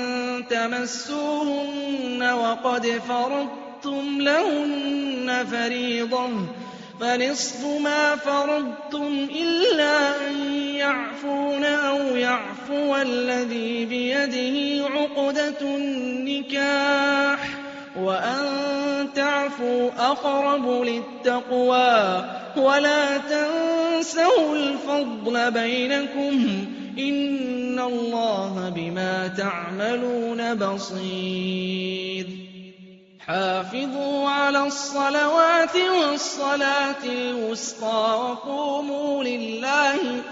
تمسوهن وقد فرضتم لهن فريضة فنصف ما فرضتم إلا أن يعفون أو يعفو الذي بيده عقدة النكاح وأن تعفوا أقرب للتقوى ولا تنسوا الفضل بينكم إن الله بما تعملون بصير. حافظوا على الصلوات والصلاة الوسطى وقوموا لله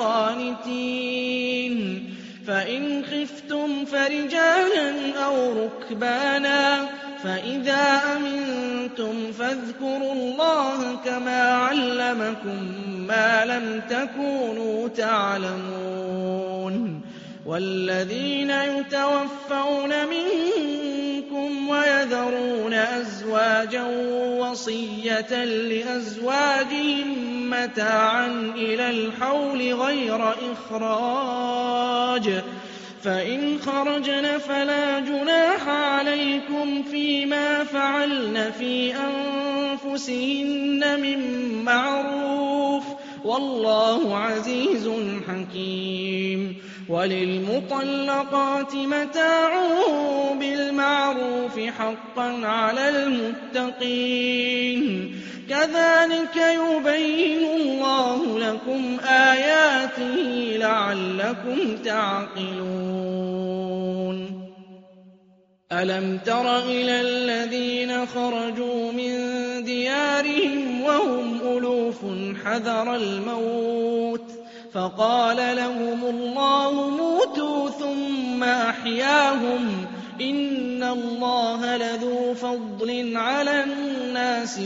قانتين. فإن خفتم فرجالا أو ركبانا فإذا أمنتم فاذكروا الله كما علمكم ما لم تكونوا تعلمون. والذين يتوفون منكم ويذرون أزواجا وصية لأزواجهم متاعا إلى الحول غير إخراج فإن خرجن فلا جناح عليكم فيما فعلن في أنفسهن من معروف والله عزيز حكيم. وللمطلقات متاع بالمعروف حقا على المتقين كذلك يبين الله لكم آياته لعلكم تعقلون. ألم تر إلى الذين خرجوا من ديارهم وهم ألوف حذر الموت فقال لهم الله موتوا ثم أحياهم إن الله لذو فضل على الناس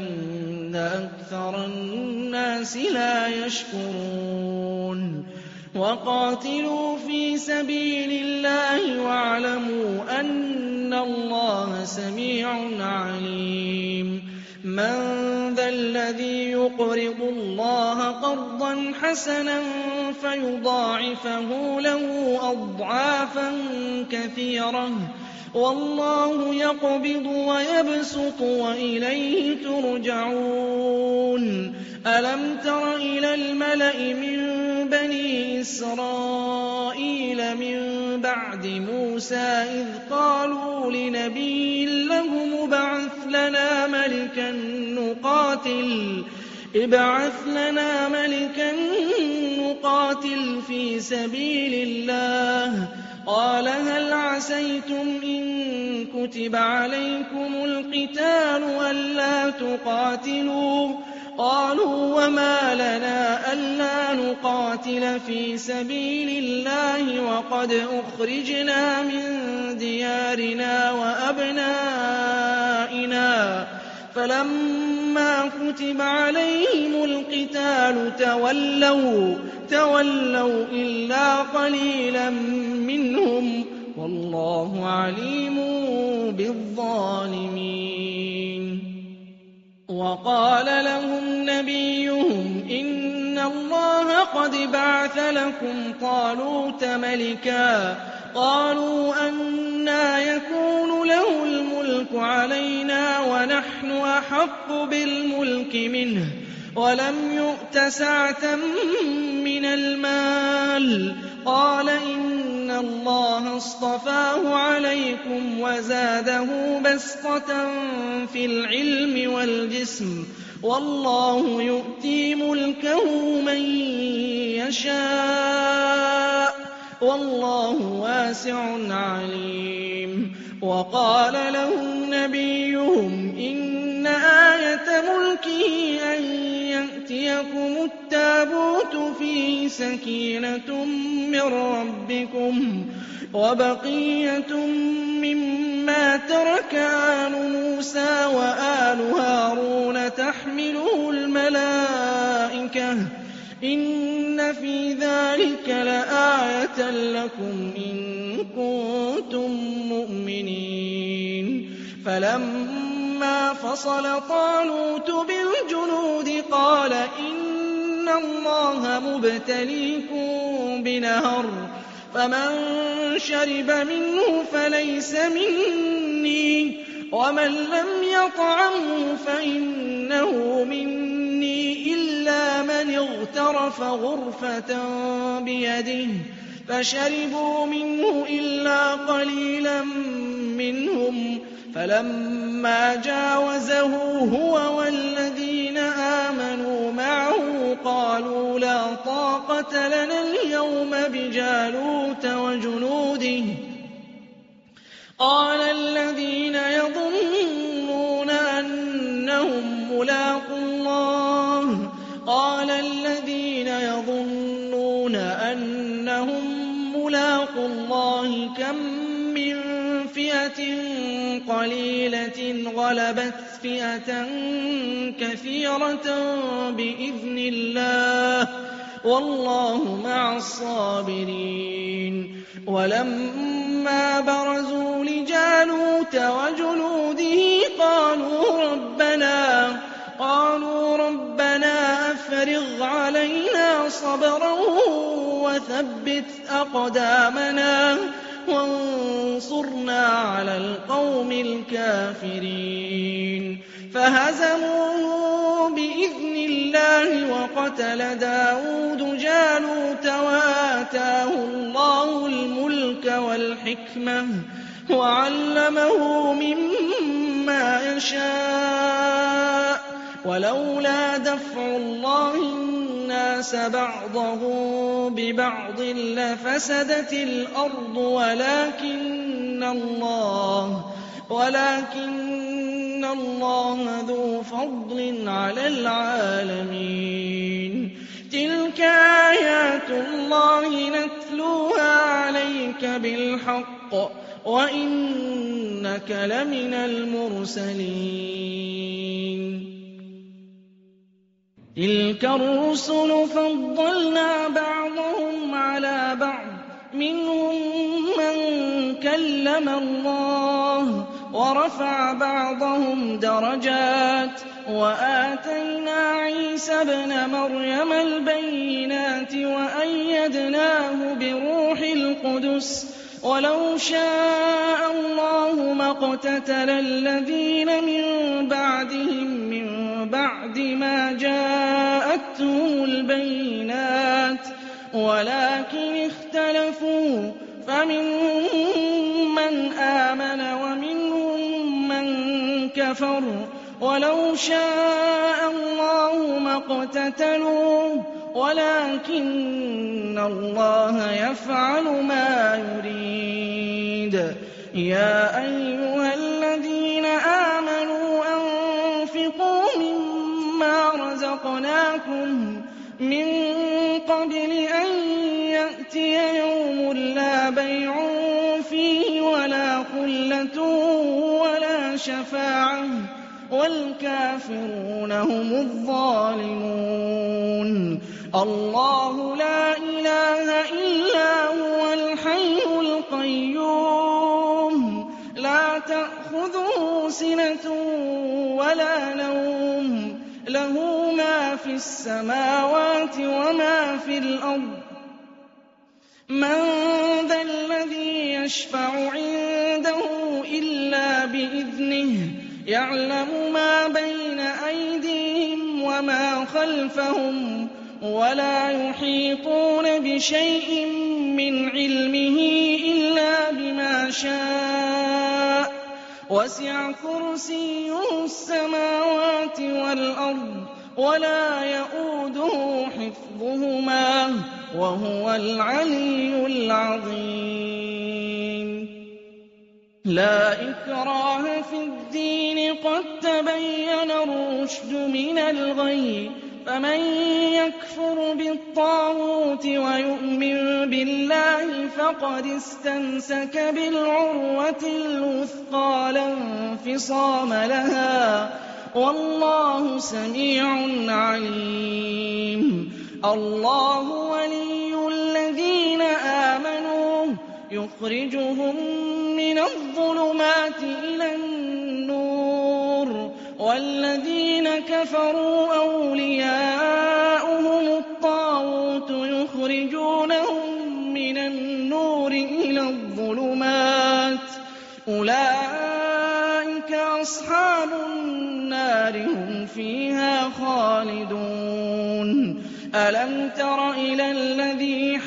ولكن أكثر الناس لا يشكرون. وقاتلوا في سبيل الله واعلموا أن الله سميع عليم من ذا الذي يقرض الله قرضا حسنا فيضاعفه له أضعافا كثيرة والله يقبض ويبسط وإليه ترجعون ألم تر إلى الملأ من بني إسرائيل من بعد موسى إذ قالوا لنبي له ابعث لنا ملكا نقاتل في سبيل الله قال هل عسيتم إن كتب عليكم القتال ألا تقاتلوا قالوا وما لنا ألا نقاتل في سبيل الله وقد أخرجنا من ديارنا وأبنائنا فلما كتب عليهم القتال تولوا إلا قليلا منهم والله عليم بالظالمين وقال لهم نبيهم إن الله قد بعث لكم طالوت ملكا قالوا أنى يكون له الملك علينا ونحن أحق بالملك منه ولم يؤت سعة من المال قال إن الله اصطفاه عليكم وزاده بسطة في العلم والجسم والله يؤتي ملكه من يشاء والله واسع عليم وقال لهم نبيهم إن آية ملكه أن يأتيكم التابوت فيه سكينة من ربكم وبقية مما ترك آل موسى وآل هارون تحمله الملائكة إن في ذلك لآية لكم إن كنتم مؤمنين فلما فصل طالوت بالجنود قال إن الله مبتليكم بنهر فمن شرب منه فليس مني ومن لم يطعمه فإنه مني إلا من اغترف غرفة بيده فشربوا منه إلا قليلا منهم فلما جاوزه هو والذين آمنوا معه قالوا لا طاقة لنا اليوم بجالوت وجنوده قال الذين يظنون أنهم ملاقو الله كم من فئة قليلة غلبت فئة كثيرة بإذن الله والله مع الصابرين ولما برزوا لجالوت وجنوده قالوا ربنا أفرغ علينا صبرا وثبت أقدامنا وانصرنا على القوم الكافرين فهزموه بإذن الله وقتل داود جالوت وآتاه الله الملك والحكمة وعلمه مما يشاء ولولا دفع الله الناس بعضهم ببعض لفسدت الأرض ولكن الله ذو فضل على العالمين تلك آيات الله نتلوها عليك بالحق وإنك لمن المرسلين تِلْكَ الرُّسُلُ فَضَّلْنَا بَعْضَهُمْ عَلَىٰ بَعْضٍ مِّنْهُم مَّن كَلَّمَ اللَّهُ وَرَفَعَ بَعْضَهُمْ دَرَجَاتٍ وَآتَيْنَا عِيسَى ابْنَ مَرْيَمَ الْبَيِّنَاتِ وَأَيَّدْنَاهُ بِرُوحِ الْقُدُسِ وَلَوْ شَاءَ اللَّهُ مَا اقْتَتَلَ الَّذِينَ مِن بَعْدِهِم مِّن بَعْدِ مَا جَاءَتْهُمُ الْبَيِّنَاتُ وَلَٰكِنِ اخْتَلَفُوا فَمِنْهُم مَّنْ آمَنَ وَمِنْهُم مَّن كَفَرَ وَلَوْ شَاءَ اللَّهُ مَا اقْتَتَلُوا وَلَٰكِنَّ اللَّهَ يَفْعَلُ مَا يُرِيدُ يَا أَيُّهَا الَّذِينَ آمَنُوا أَنفِقُوا مِمَّا رَزَقْنَاكُم مِّن قَبْلِ أَن يَأْتِيَ يَوْمٌ لَّا بَيْعٌ فِيهِ وَلَا خُلَّةٌ وَلَا شَفَاعَةٌ وَالْكَافِرُونَ هُمُ الظَّالِمُونَ اللَّهُ لَا إِلَٰهَ إِلَّا هُوَ الْحَيُّ الْقَيُّومُ لَا تَأْخُذُهُ سِنَةٌ وَلَا نَوْمٌ لَّهُ مَا فِي السَّمَاوَاتِ وَمَا فِي الْأَرْضِ مَن ذَا الَّذِي يَشْفَعُ عِندَهُ إِلَّا بِإِذْنِهِ يَعْلَمُ مَا بَيْنَ أَيْدِيهِمْ وَمَا خَلْفَهُمْ وَلَا يُحِيطُونَ بِشَيْءٍ مِّنْ عِلْمِهِ إِلَّا بِمَا شَاءَ وَسِعَ كُرْسِيُّهُ السَّمَاوَاتِ وَالْأَرْضَ وَلَا يَئُودُهُ حِفْظُهُمَا وَهُوَ الْعَلِيُّ الْعَظِيمُ لَا إِكْرَاهَ فِي الدِّينِ قَد تَّبَيَّنَ الرُّشْدُ مِنَ الْغَيِّ فَمَن يَكْفُرْ بِالطَّاغُوتِ وَيُؤْمِن بِاللَّهِ فَقَدِ اسْتَمْسَكَ بِالْعُرْوَةِ الْوُثْقَىٰ لَا انفِصَامَ لَهَا ۗ وَاللَّهُ سَمِيعٌ عَلِيمٌ اللَّهُ وَلِيُّ الَّذِينَ آمَنُوا يُخْرِجُهُم مِّنَ الظُّلُمَاتِ إِلَى النُّورِ وَالَّذِينَ كَفَرُوا أَوْلِيَاؤُهُمُ الطَّاغُوتُ يُخْرِجُونَهُم مِّنَ النُّورِ إِلَى الظُّلُمَاتِ أُولَٰئِكَ أَصْحَابُ النَّارِ هُمْ فِيهَا خَالِدُونَ أَلَمْ تَرَ إِلَى الَّذِي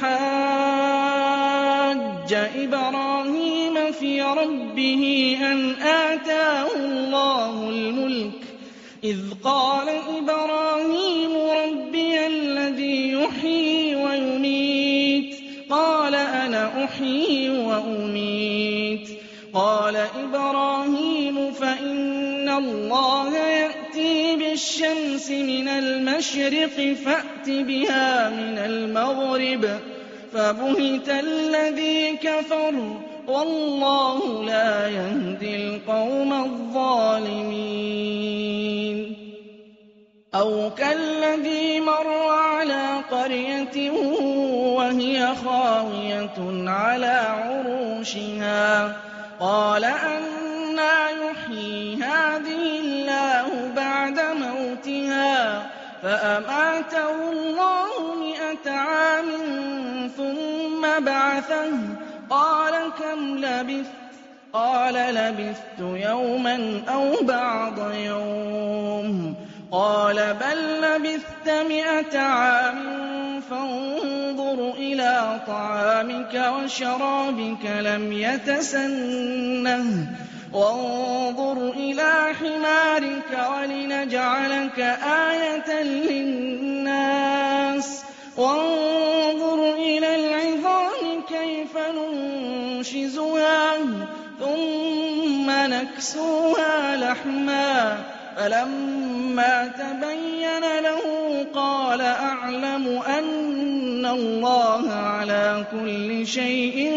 حَاجَّ إِبْرَاهِيمَ فِي رَبِّهِ أَنْ آتَاهُ اللَّهُ الْمُلْكَ إِذْ قَالَ إِبْرَاهِيمُ رَبِّيَ الَّذِي يُحْيِي وَيُمِيتُ قَالَ أَنَا أُحْيِي وَأُمِيتُ قَالَ إِبْرَاهِيمُ فَإِنَّ اللَّهَ يَأْتِي بِالشَّمْسِ مِنَ الْمَشْرِقِ فَأْتِ بِهَا مِنَ الْمَغْرِبِ فَبُهِتَ الَّذِي كَفَرَ وَاللَّهُ لَا يَهْدِي الْقَوْمَ الظَّالِمِينَ أَوْ كَالَّذِي مَرَّ عَلَىٰ قَرْيَةٍ وَهِيَ خَاوِيَةٌ عَلَىٰ عُرُوشِهَا قَالَ أَنَّىٰ يُحْيِي هَٰذِهِ اللَّهُ بَعْدَ مَوْتِهَا فَأَمَاتَهُ اللَّهُ 100 عَامٍ ثُمَّ بَعَثَهُ قَالَ كَمْ لَبِثْتَ قَالَ لَبِثْتُ يَوْمًا أَوْ بَعْضَ يَوْمٍ قَالَ بَل لَّبِثْتَ 100 عَامٍ فَانظُرْ إِلَىٰ طَعَامِكَ وَشَرَابِكَ لَمْ يَتَسَنَّهْ وَانظُرْ إِلَىٰ حِمَارِكَ وَلِنَجْعَلَكَ آيَةً لِّلنَّاسِ وَانظُرْ إِلَى الْعِظَامِ كَيْفَ نُنشِزُهَا ثُمَّ نَكْسُوهَا لَحْمًا فَلَمَّا تَبَيَّنَ لَهُ قَالَ أَعْلَمُ أَنَّ اللَّهَ عَلَىٰ كُلِّ شَيْءٍ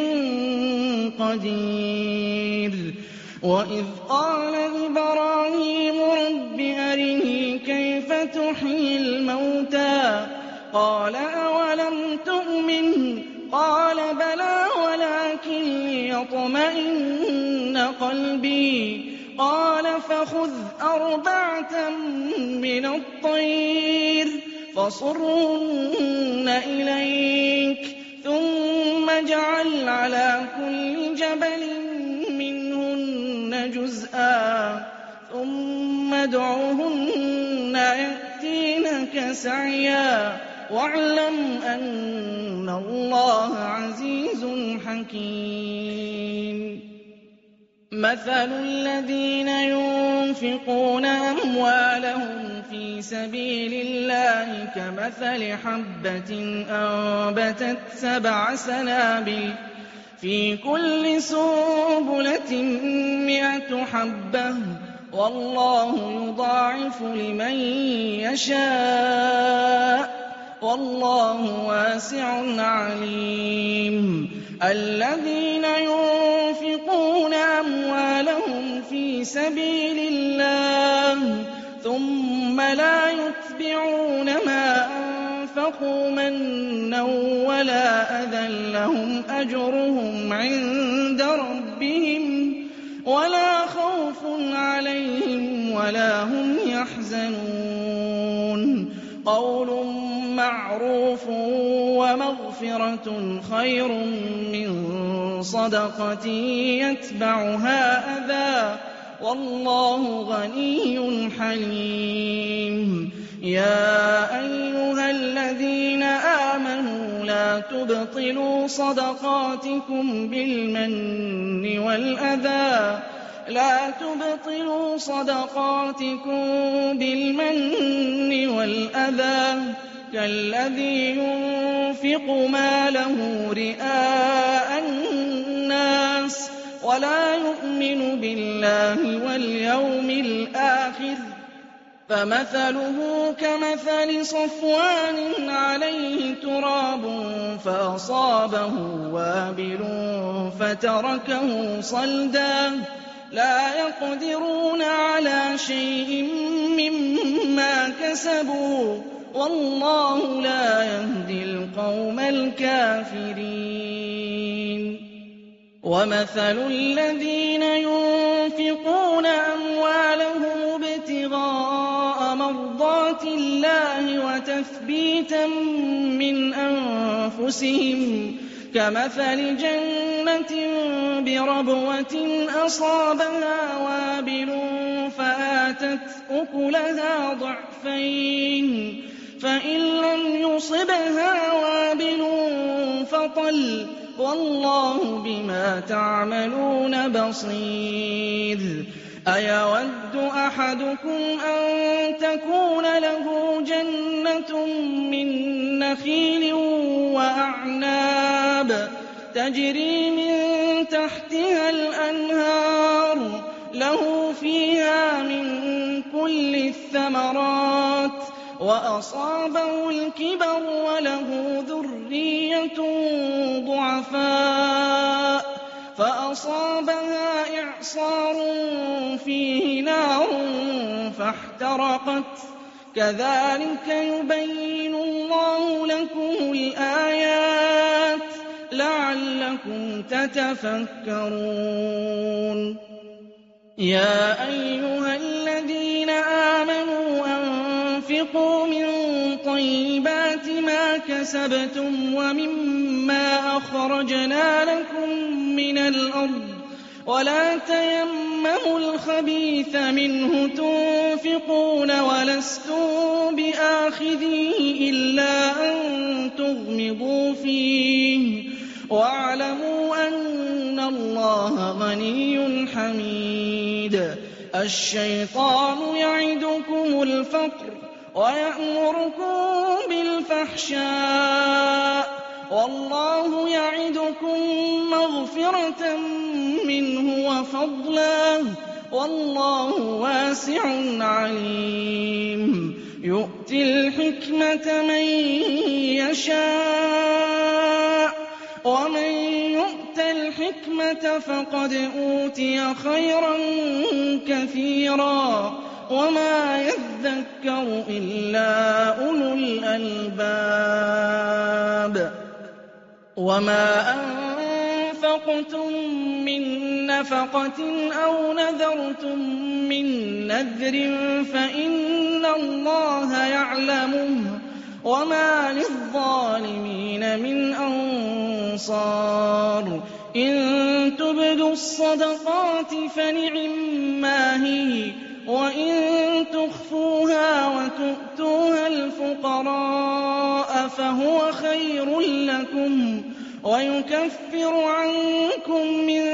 قَدِيرٌ وَإِذْ قَالَ إِبْرَاهِيمُ رَبِّ أَرِنِي كَيْفَ تحيي الموتى قال أولم تؤمن قال بلى ولكن ليطمئن قلبي قال فخذ 4 من الطير فصرهن إليك ثم اجعل على كل جبل منهن جزءا ثم ادعهن يأتينك سعيا واعلم أن الله عزيز حكيم مثل الذين ينفقون أموالهم في سبيل الله كمثل حبة أنبتت 7 سنابل في كل سنبلة 100 حبة والله يضاعف لمن يشاء والله واسع عليم الذين ينفقون أموالهم في سبيل الله ثم لا يتبعون ما أنفقوا منا ولا أذى لهم أجرهم عند ربهم ولا خوف عليهم ولا هم يحزنون قول معروف ومغفرة خير من صدقة يتبعها أذى والله غني حليم يا أيها الذين آمنوا لا تبطلوا صدقاتكم بالمن والأذى كالذي ينفق ماله رئاء الناس ولا يؤمن بالله واليوم الآخر فمثله كمثل صفوان عليه تراب فأصابه وابل فتركه صلدا لا يقدرون على شيء مما كسبوا والله لا يهدي القوم الكافرين ومثل الذين ينفقون أموالهم ابتغاء مرضات الله وتثبيتا من أنفسهم كمثل جنة بربوة أصابها وابل فآتت أكلها ضعفين فإن لم يصبها وابل فطل والله بما تعملون بصير أيود أحدكم أن تكون له جنة من نخيل وأعناب تجري من تحتها الأنهار له فيها من كل الثمرات وأصابه الكبر وله ذرية ضعفاء فأصابها إعصار فيه نار فاحترقت كذلك يبين الله لكم الآيات لعلكم تتفكرون يا أيها الذين آمنوا أنفقوا من طيبات ما كسبتم ومما أخرجنا لكم من الأرض ولا تيمموا الخبيث منه تنفقون ولستم بآخذيه إلا أن تغمضوا فيه واعلموا أن الله غني حميد الشيطان يعدكم الفقر ويأمركم بالفحشاء والله يعدكم مغفرة منه وفضلا والله واسع عليم يؤتي الحكمة من يشاء ومن يؤت الحكمة فقد أوتي خيرا كثيرا وما يذكر إلا أولو الألباب وما أنفقتم من نفقة أو نذرتم من نذر فإن الله يعلمه وما للظالمين من أنصار إن تبدوا الصدقات فنعما هي وإن تخفوها وتؤتوها الفقراء فهو خير لكم ويكفر عنكم من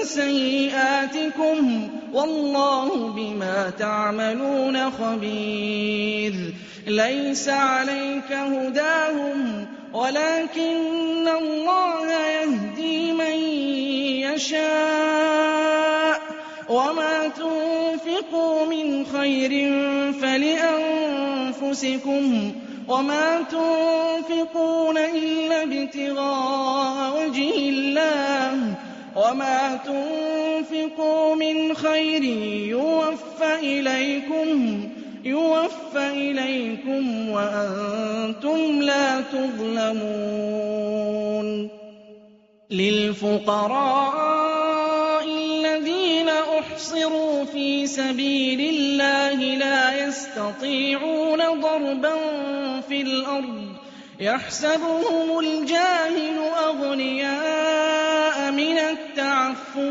سيئاتكم والله بما تعملون خبير ليس عليك هداهم ولكن الله يهدي من يشاء وما تنفقوا من خير فلأنفسكم وما تنفقون إلا ابتغاء وجه الله وما تنفقوا من خير يوفى إليكم وأنتم لا تظلمون للفقراء الذين أحصروا في سبيل الله لا يستطيعون ضربا في الأرض يحسبهم الجاهل أغنياء من التعفف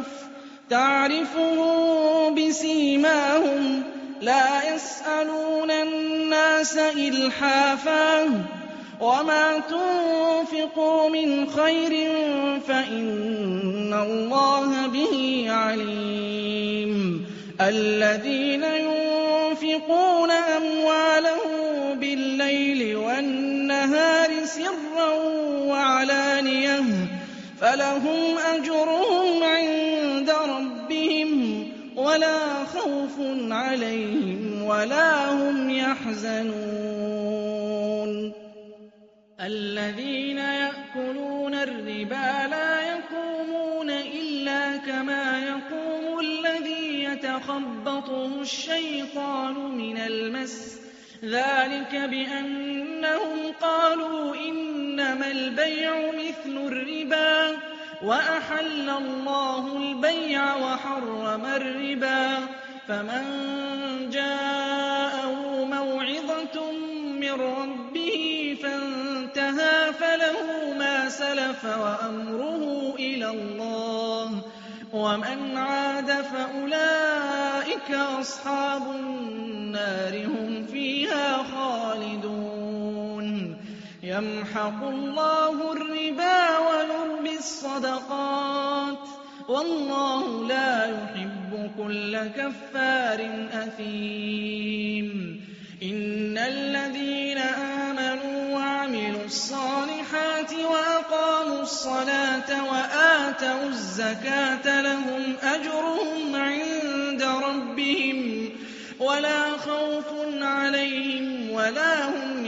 تعرفهم بسيماهم لا يسألون الناس إلحافا وما تنفقوا من خير فإن الله به عليم الذين ينفقون أموالهم بالليل والنهار سرا وعلانية فلهم أجرهم عند ربهم ولا خوف عليهم ولا هم يحزنون الذين يأكلون الربا لا يقومون إلا كما يقوم الذي يتخبطه الشيطان من المس ذلك بأنهم قالوا إنما البيع مثل الربا وأحل الله البيع وحرم الربا فمن جاءه موعظة من ربه فانتهى فله ما سلف وأمره إلى الله ومن عاد فأولئك أصحاب النار هم فيها خالدون يمحق الله الربا ويربي الصدقات والله لا يحب كل كفار أثيم إن الذين آمنوا وعملوا الصالحات وأقاموا الصلاة وآتوا الزكاة لهم أجرهم عند ربهم ولا خوف عليهم ولا هم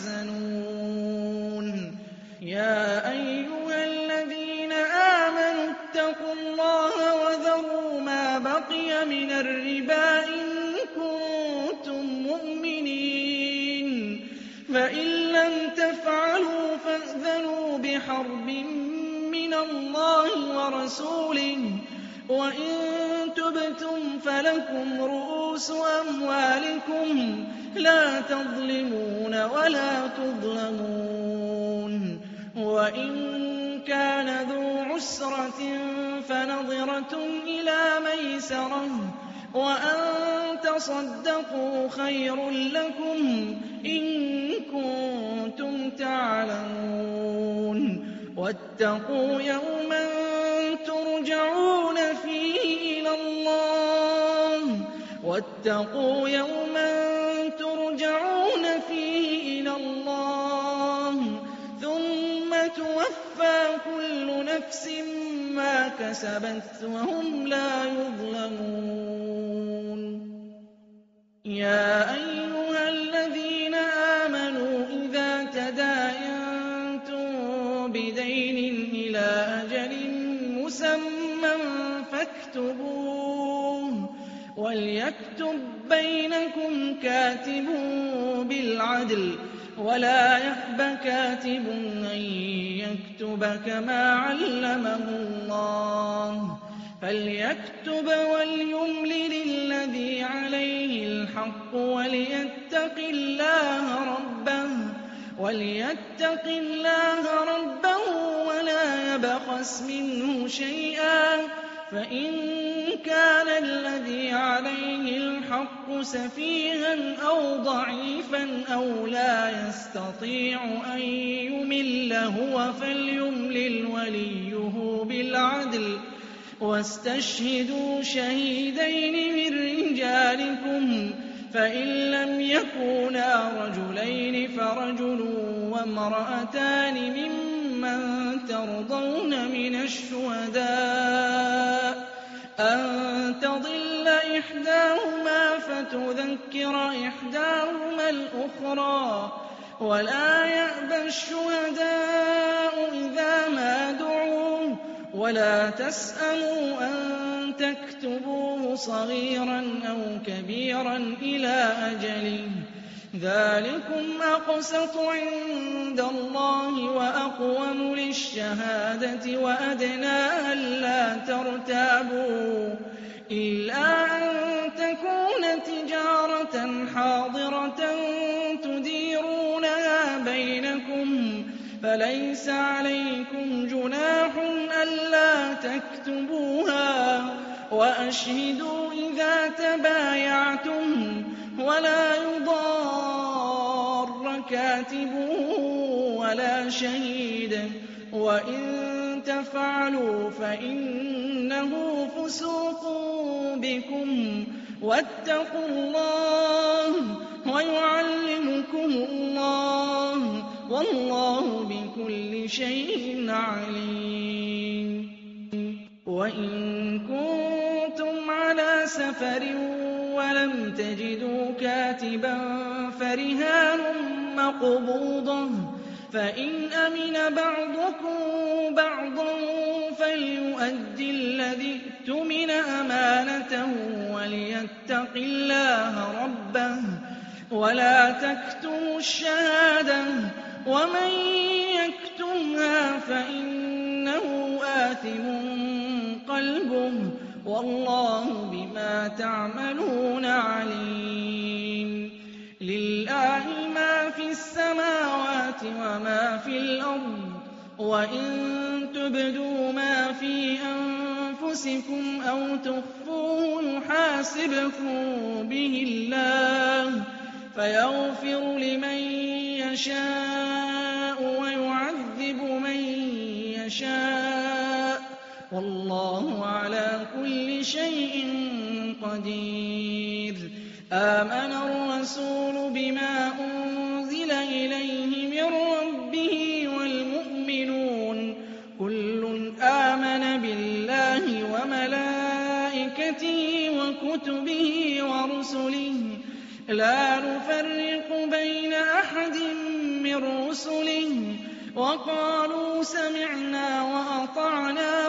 يحزنون يا أيها الذين آمنوا اتقوا الله وذروا ما بقي من الربا إن كنتم مؤمنين فإن لم تفعلوا فأذنوا بحرب من الله ورسوله وإن تبتم فلكم رؤوس أموالكم لا تظلمون ولا تظلمون وإن كان ذو عسرة فنظرة إلى ميسرة وأن تصدقوا خير لكم إن كنتم تعلمون واتقوا يوما ترجعون فيه إلى الله ثم توفى كل نفس ما كسبت وهم لا يظلمون يا أيها الذين آمنوا إذا تداينتم بدين إلى أجل مسمى فاكتبوه وَلْيَكْتُب بَّيْنَكُمْ كَاتِبٌ بِالْعَدْلِ وَلَا يَأْبَ كَاتِبٌ أَن يَكْتُبَ كَمَا عَلَّمَهُ اللَّهُ فَلْيَكْتُبْ وَلْيُمْلِلِ الَّذِي عَلَيْهِ الْحَقُّ وَلْيَتَّقِ اللَّهَ رَبَّهُ وَلَا يَبْخَسْ مِنْهُ شَيْئًا فَإِن كَانَ الَّذِي عَلَيْهِ الْحَقُّ سَفِيهًا أَوْ ضَعِيفًا أَوْ لَا يَسْتَطِيعُ أَن يُمِلَّ هُوَ فَلْيُمْلِلْ وَلِيُّهُ بِالْعَدْلِ وَاسْتَشْهِدُوا شَهِيدَيْنِ مِن رِّجَالِكُمْ فَإِن لَّمْ يَكُونَا رَجُلَيْنِ فَرَجُلٌ وَامْرَأَتَانِ مِمَّن تَرْضَوْنَ مِنَ الشُّهَدَاءِ أَن تَضِلَّ إِحْدَاهُمَا فَتُذَكِّرَ إِحْدَاهُمَا الْأُخْرَىٰ وَلَا يَأْبَ الشُّهَدَاءُ إِذَا مَا دُعُوا وَلَا تَسْأَمُوا أَن تَكْتُبُوهُ صَغِيرًا أَوْ كَبِيرًا إِلَىٰ أَجَلِهِ ذَٰلِكُمْ أَقْسَطُ عِندَ اللَّهِ وَأَقْوَمُ لِلشَّهَادَةِ وَأَدْنَىٰ أَلَّا تَرْتَابُوا إِلَّا أَن تَكُونَ تِجَارَةً حَاضِرَةً تُدِيرُونَهَا بَيْنَكُمْ فَلَيْسَ عَلَيْكُمْ جُنَاحٌ أَلَّا تَكْتُبُوهَا وَأَشْهِدُوا إِذَا تَبَايَعْتُمْ وَلَا يُضَارَّ كَاتِبٌ وَلَا شَهِيدٌ وَإِن تَفْعَلُوا فَإِنَّهُ فُسُوقٌ بِكُمْ وَاتَّقُوا اللَّهَ وَيُعَلِّمُكُمُ اللَّهُ وَاللَّهُ بِكُلِّ شَيْءٍ عَلِيمٌ وَإِن كُنتُمْ عَلَىٰ سَفَرٍ وَلَمْ تَجِدُوا كَاتِبًا فَرِهَانٌ مَّقْبُوضَةٌ فَإِنْ أَمِنَ بَعْضُكُم بَعْضًا فَلْيُؤَدِّ الَّذِي اؤْتُمِنَ أَمَانَتَهُ وَلْيَتَّقِ اللَّهَ رَبَّهُ وَلَا تَكْتُمُوا الشَّهَادَةَ وَمَن يَكْتُمْهَا فَإِنَّهُ آثِمٌ قَلْبُهُ وَاللَّهُ بِمَا تَعْمَلُونَ عَلِيمٌ لِلَّهِ مَا فِي السَّمَاوَاتِ وَمَا فِي الْأَرْضِ وَإِن تُبْدُوا مَا فِي أَنفُسِكُمْ أَوْ تُخْفُوهُ يُحَاسِبْكُم بِهِ اللَّهُ فَيَغْفِرُ لِمَن يَشَاءُ وَيُعَذِّبُ مَن يَشَاءُ وَاللَّهُ عَلَىٰ كُلِّ شَيْءٍ قَدِيرٌ آمَنَ الرَّسُولُ بِمَا أُنزِلَ إِلَيْهِ مِن رَّبِّهِ وَالْمُؤْمِنُونَ كُلٌّ آمَنَ بِاللَّهِ وَمَلَائِكَتِهِ وَكُتُبِهِ وَرُسُلِهِ لَا نُفَرِّقُ بَيْنَ أَحَدٍ مِّن رُّسُلِهِ وَقَالُوا سَمِعْنَا وَأَطَعْنَا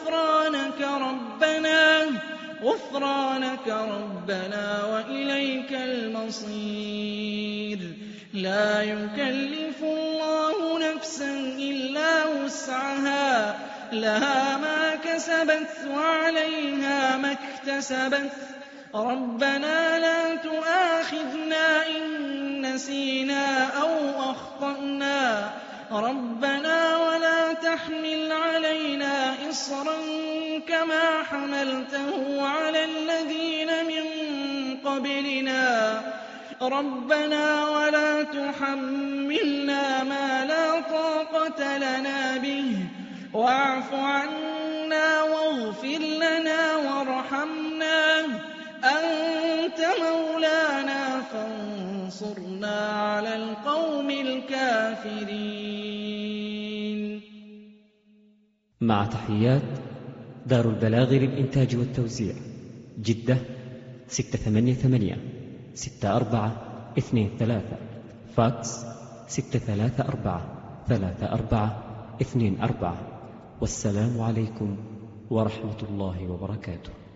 غُفْرَانَكَ رَبَّنَا وَإِلَيْكَ الْمَصِيرُ لَا يُكَلِّفُ اللَّهُ نَفْسًا إِلَّا وُسْعَهَا لَهَا مَا كَسَبَتْ وَعَلَيْهَا مَا اكْتَسَبَتْ رَبَّنَا لَا تُؤَاخِذْنَا إِن نَّسِينَا أَوْ أَخْطَأْنَا رَبَّنَا وَلَا تَحْمِلْ عَلَيْنَا إِصْرًا كَمَا حَمَلْتَهُ عَلَى الَّذِينَ مِن قَبْلِنَا رَبَّنَا وَلَا تُحَمِّلْنَا مَا لَا طَاقَةَ لَنَا بِهِ وَاعْفُ عَنَّا وَاغْفِرْ لَنَا وَارْحَمْنَا أَنتَ مَوْلَانَا فَانصُرْنَا عَلَى الْقَوْمِ الْكَافِرِينَ. مع تحيات دار البلاغ للإنتاج والتوزيع، جدة 688 6423، فاكس 634 3424. والسلام عليكم ورحمة الله وبركاته.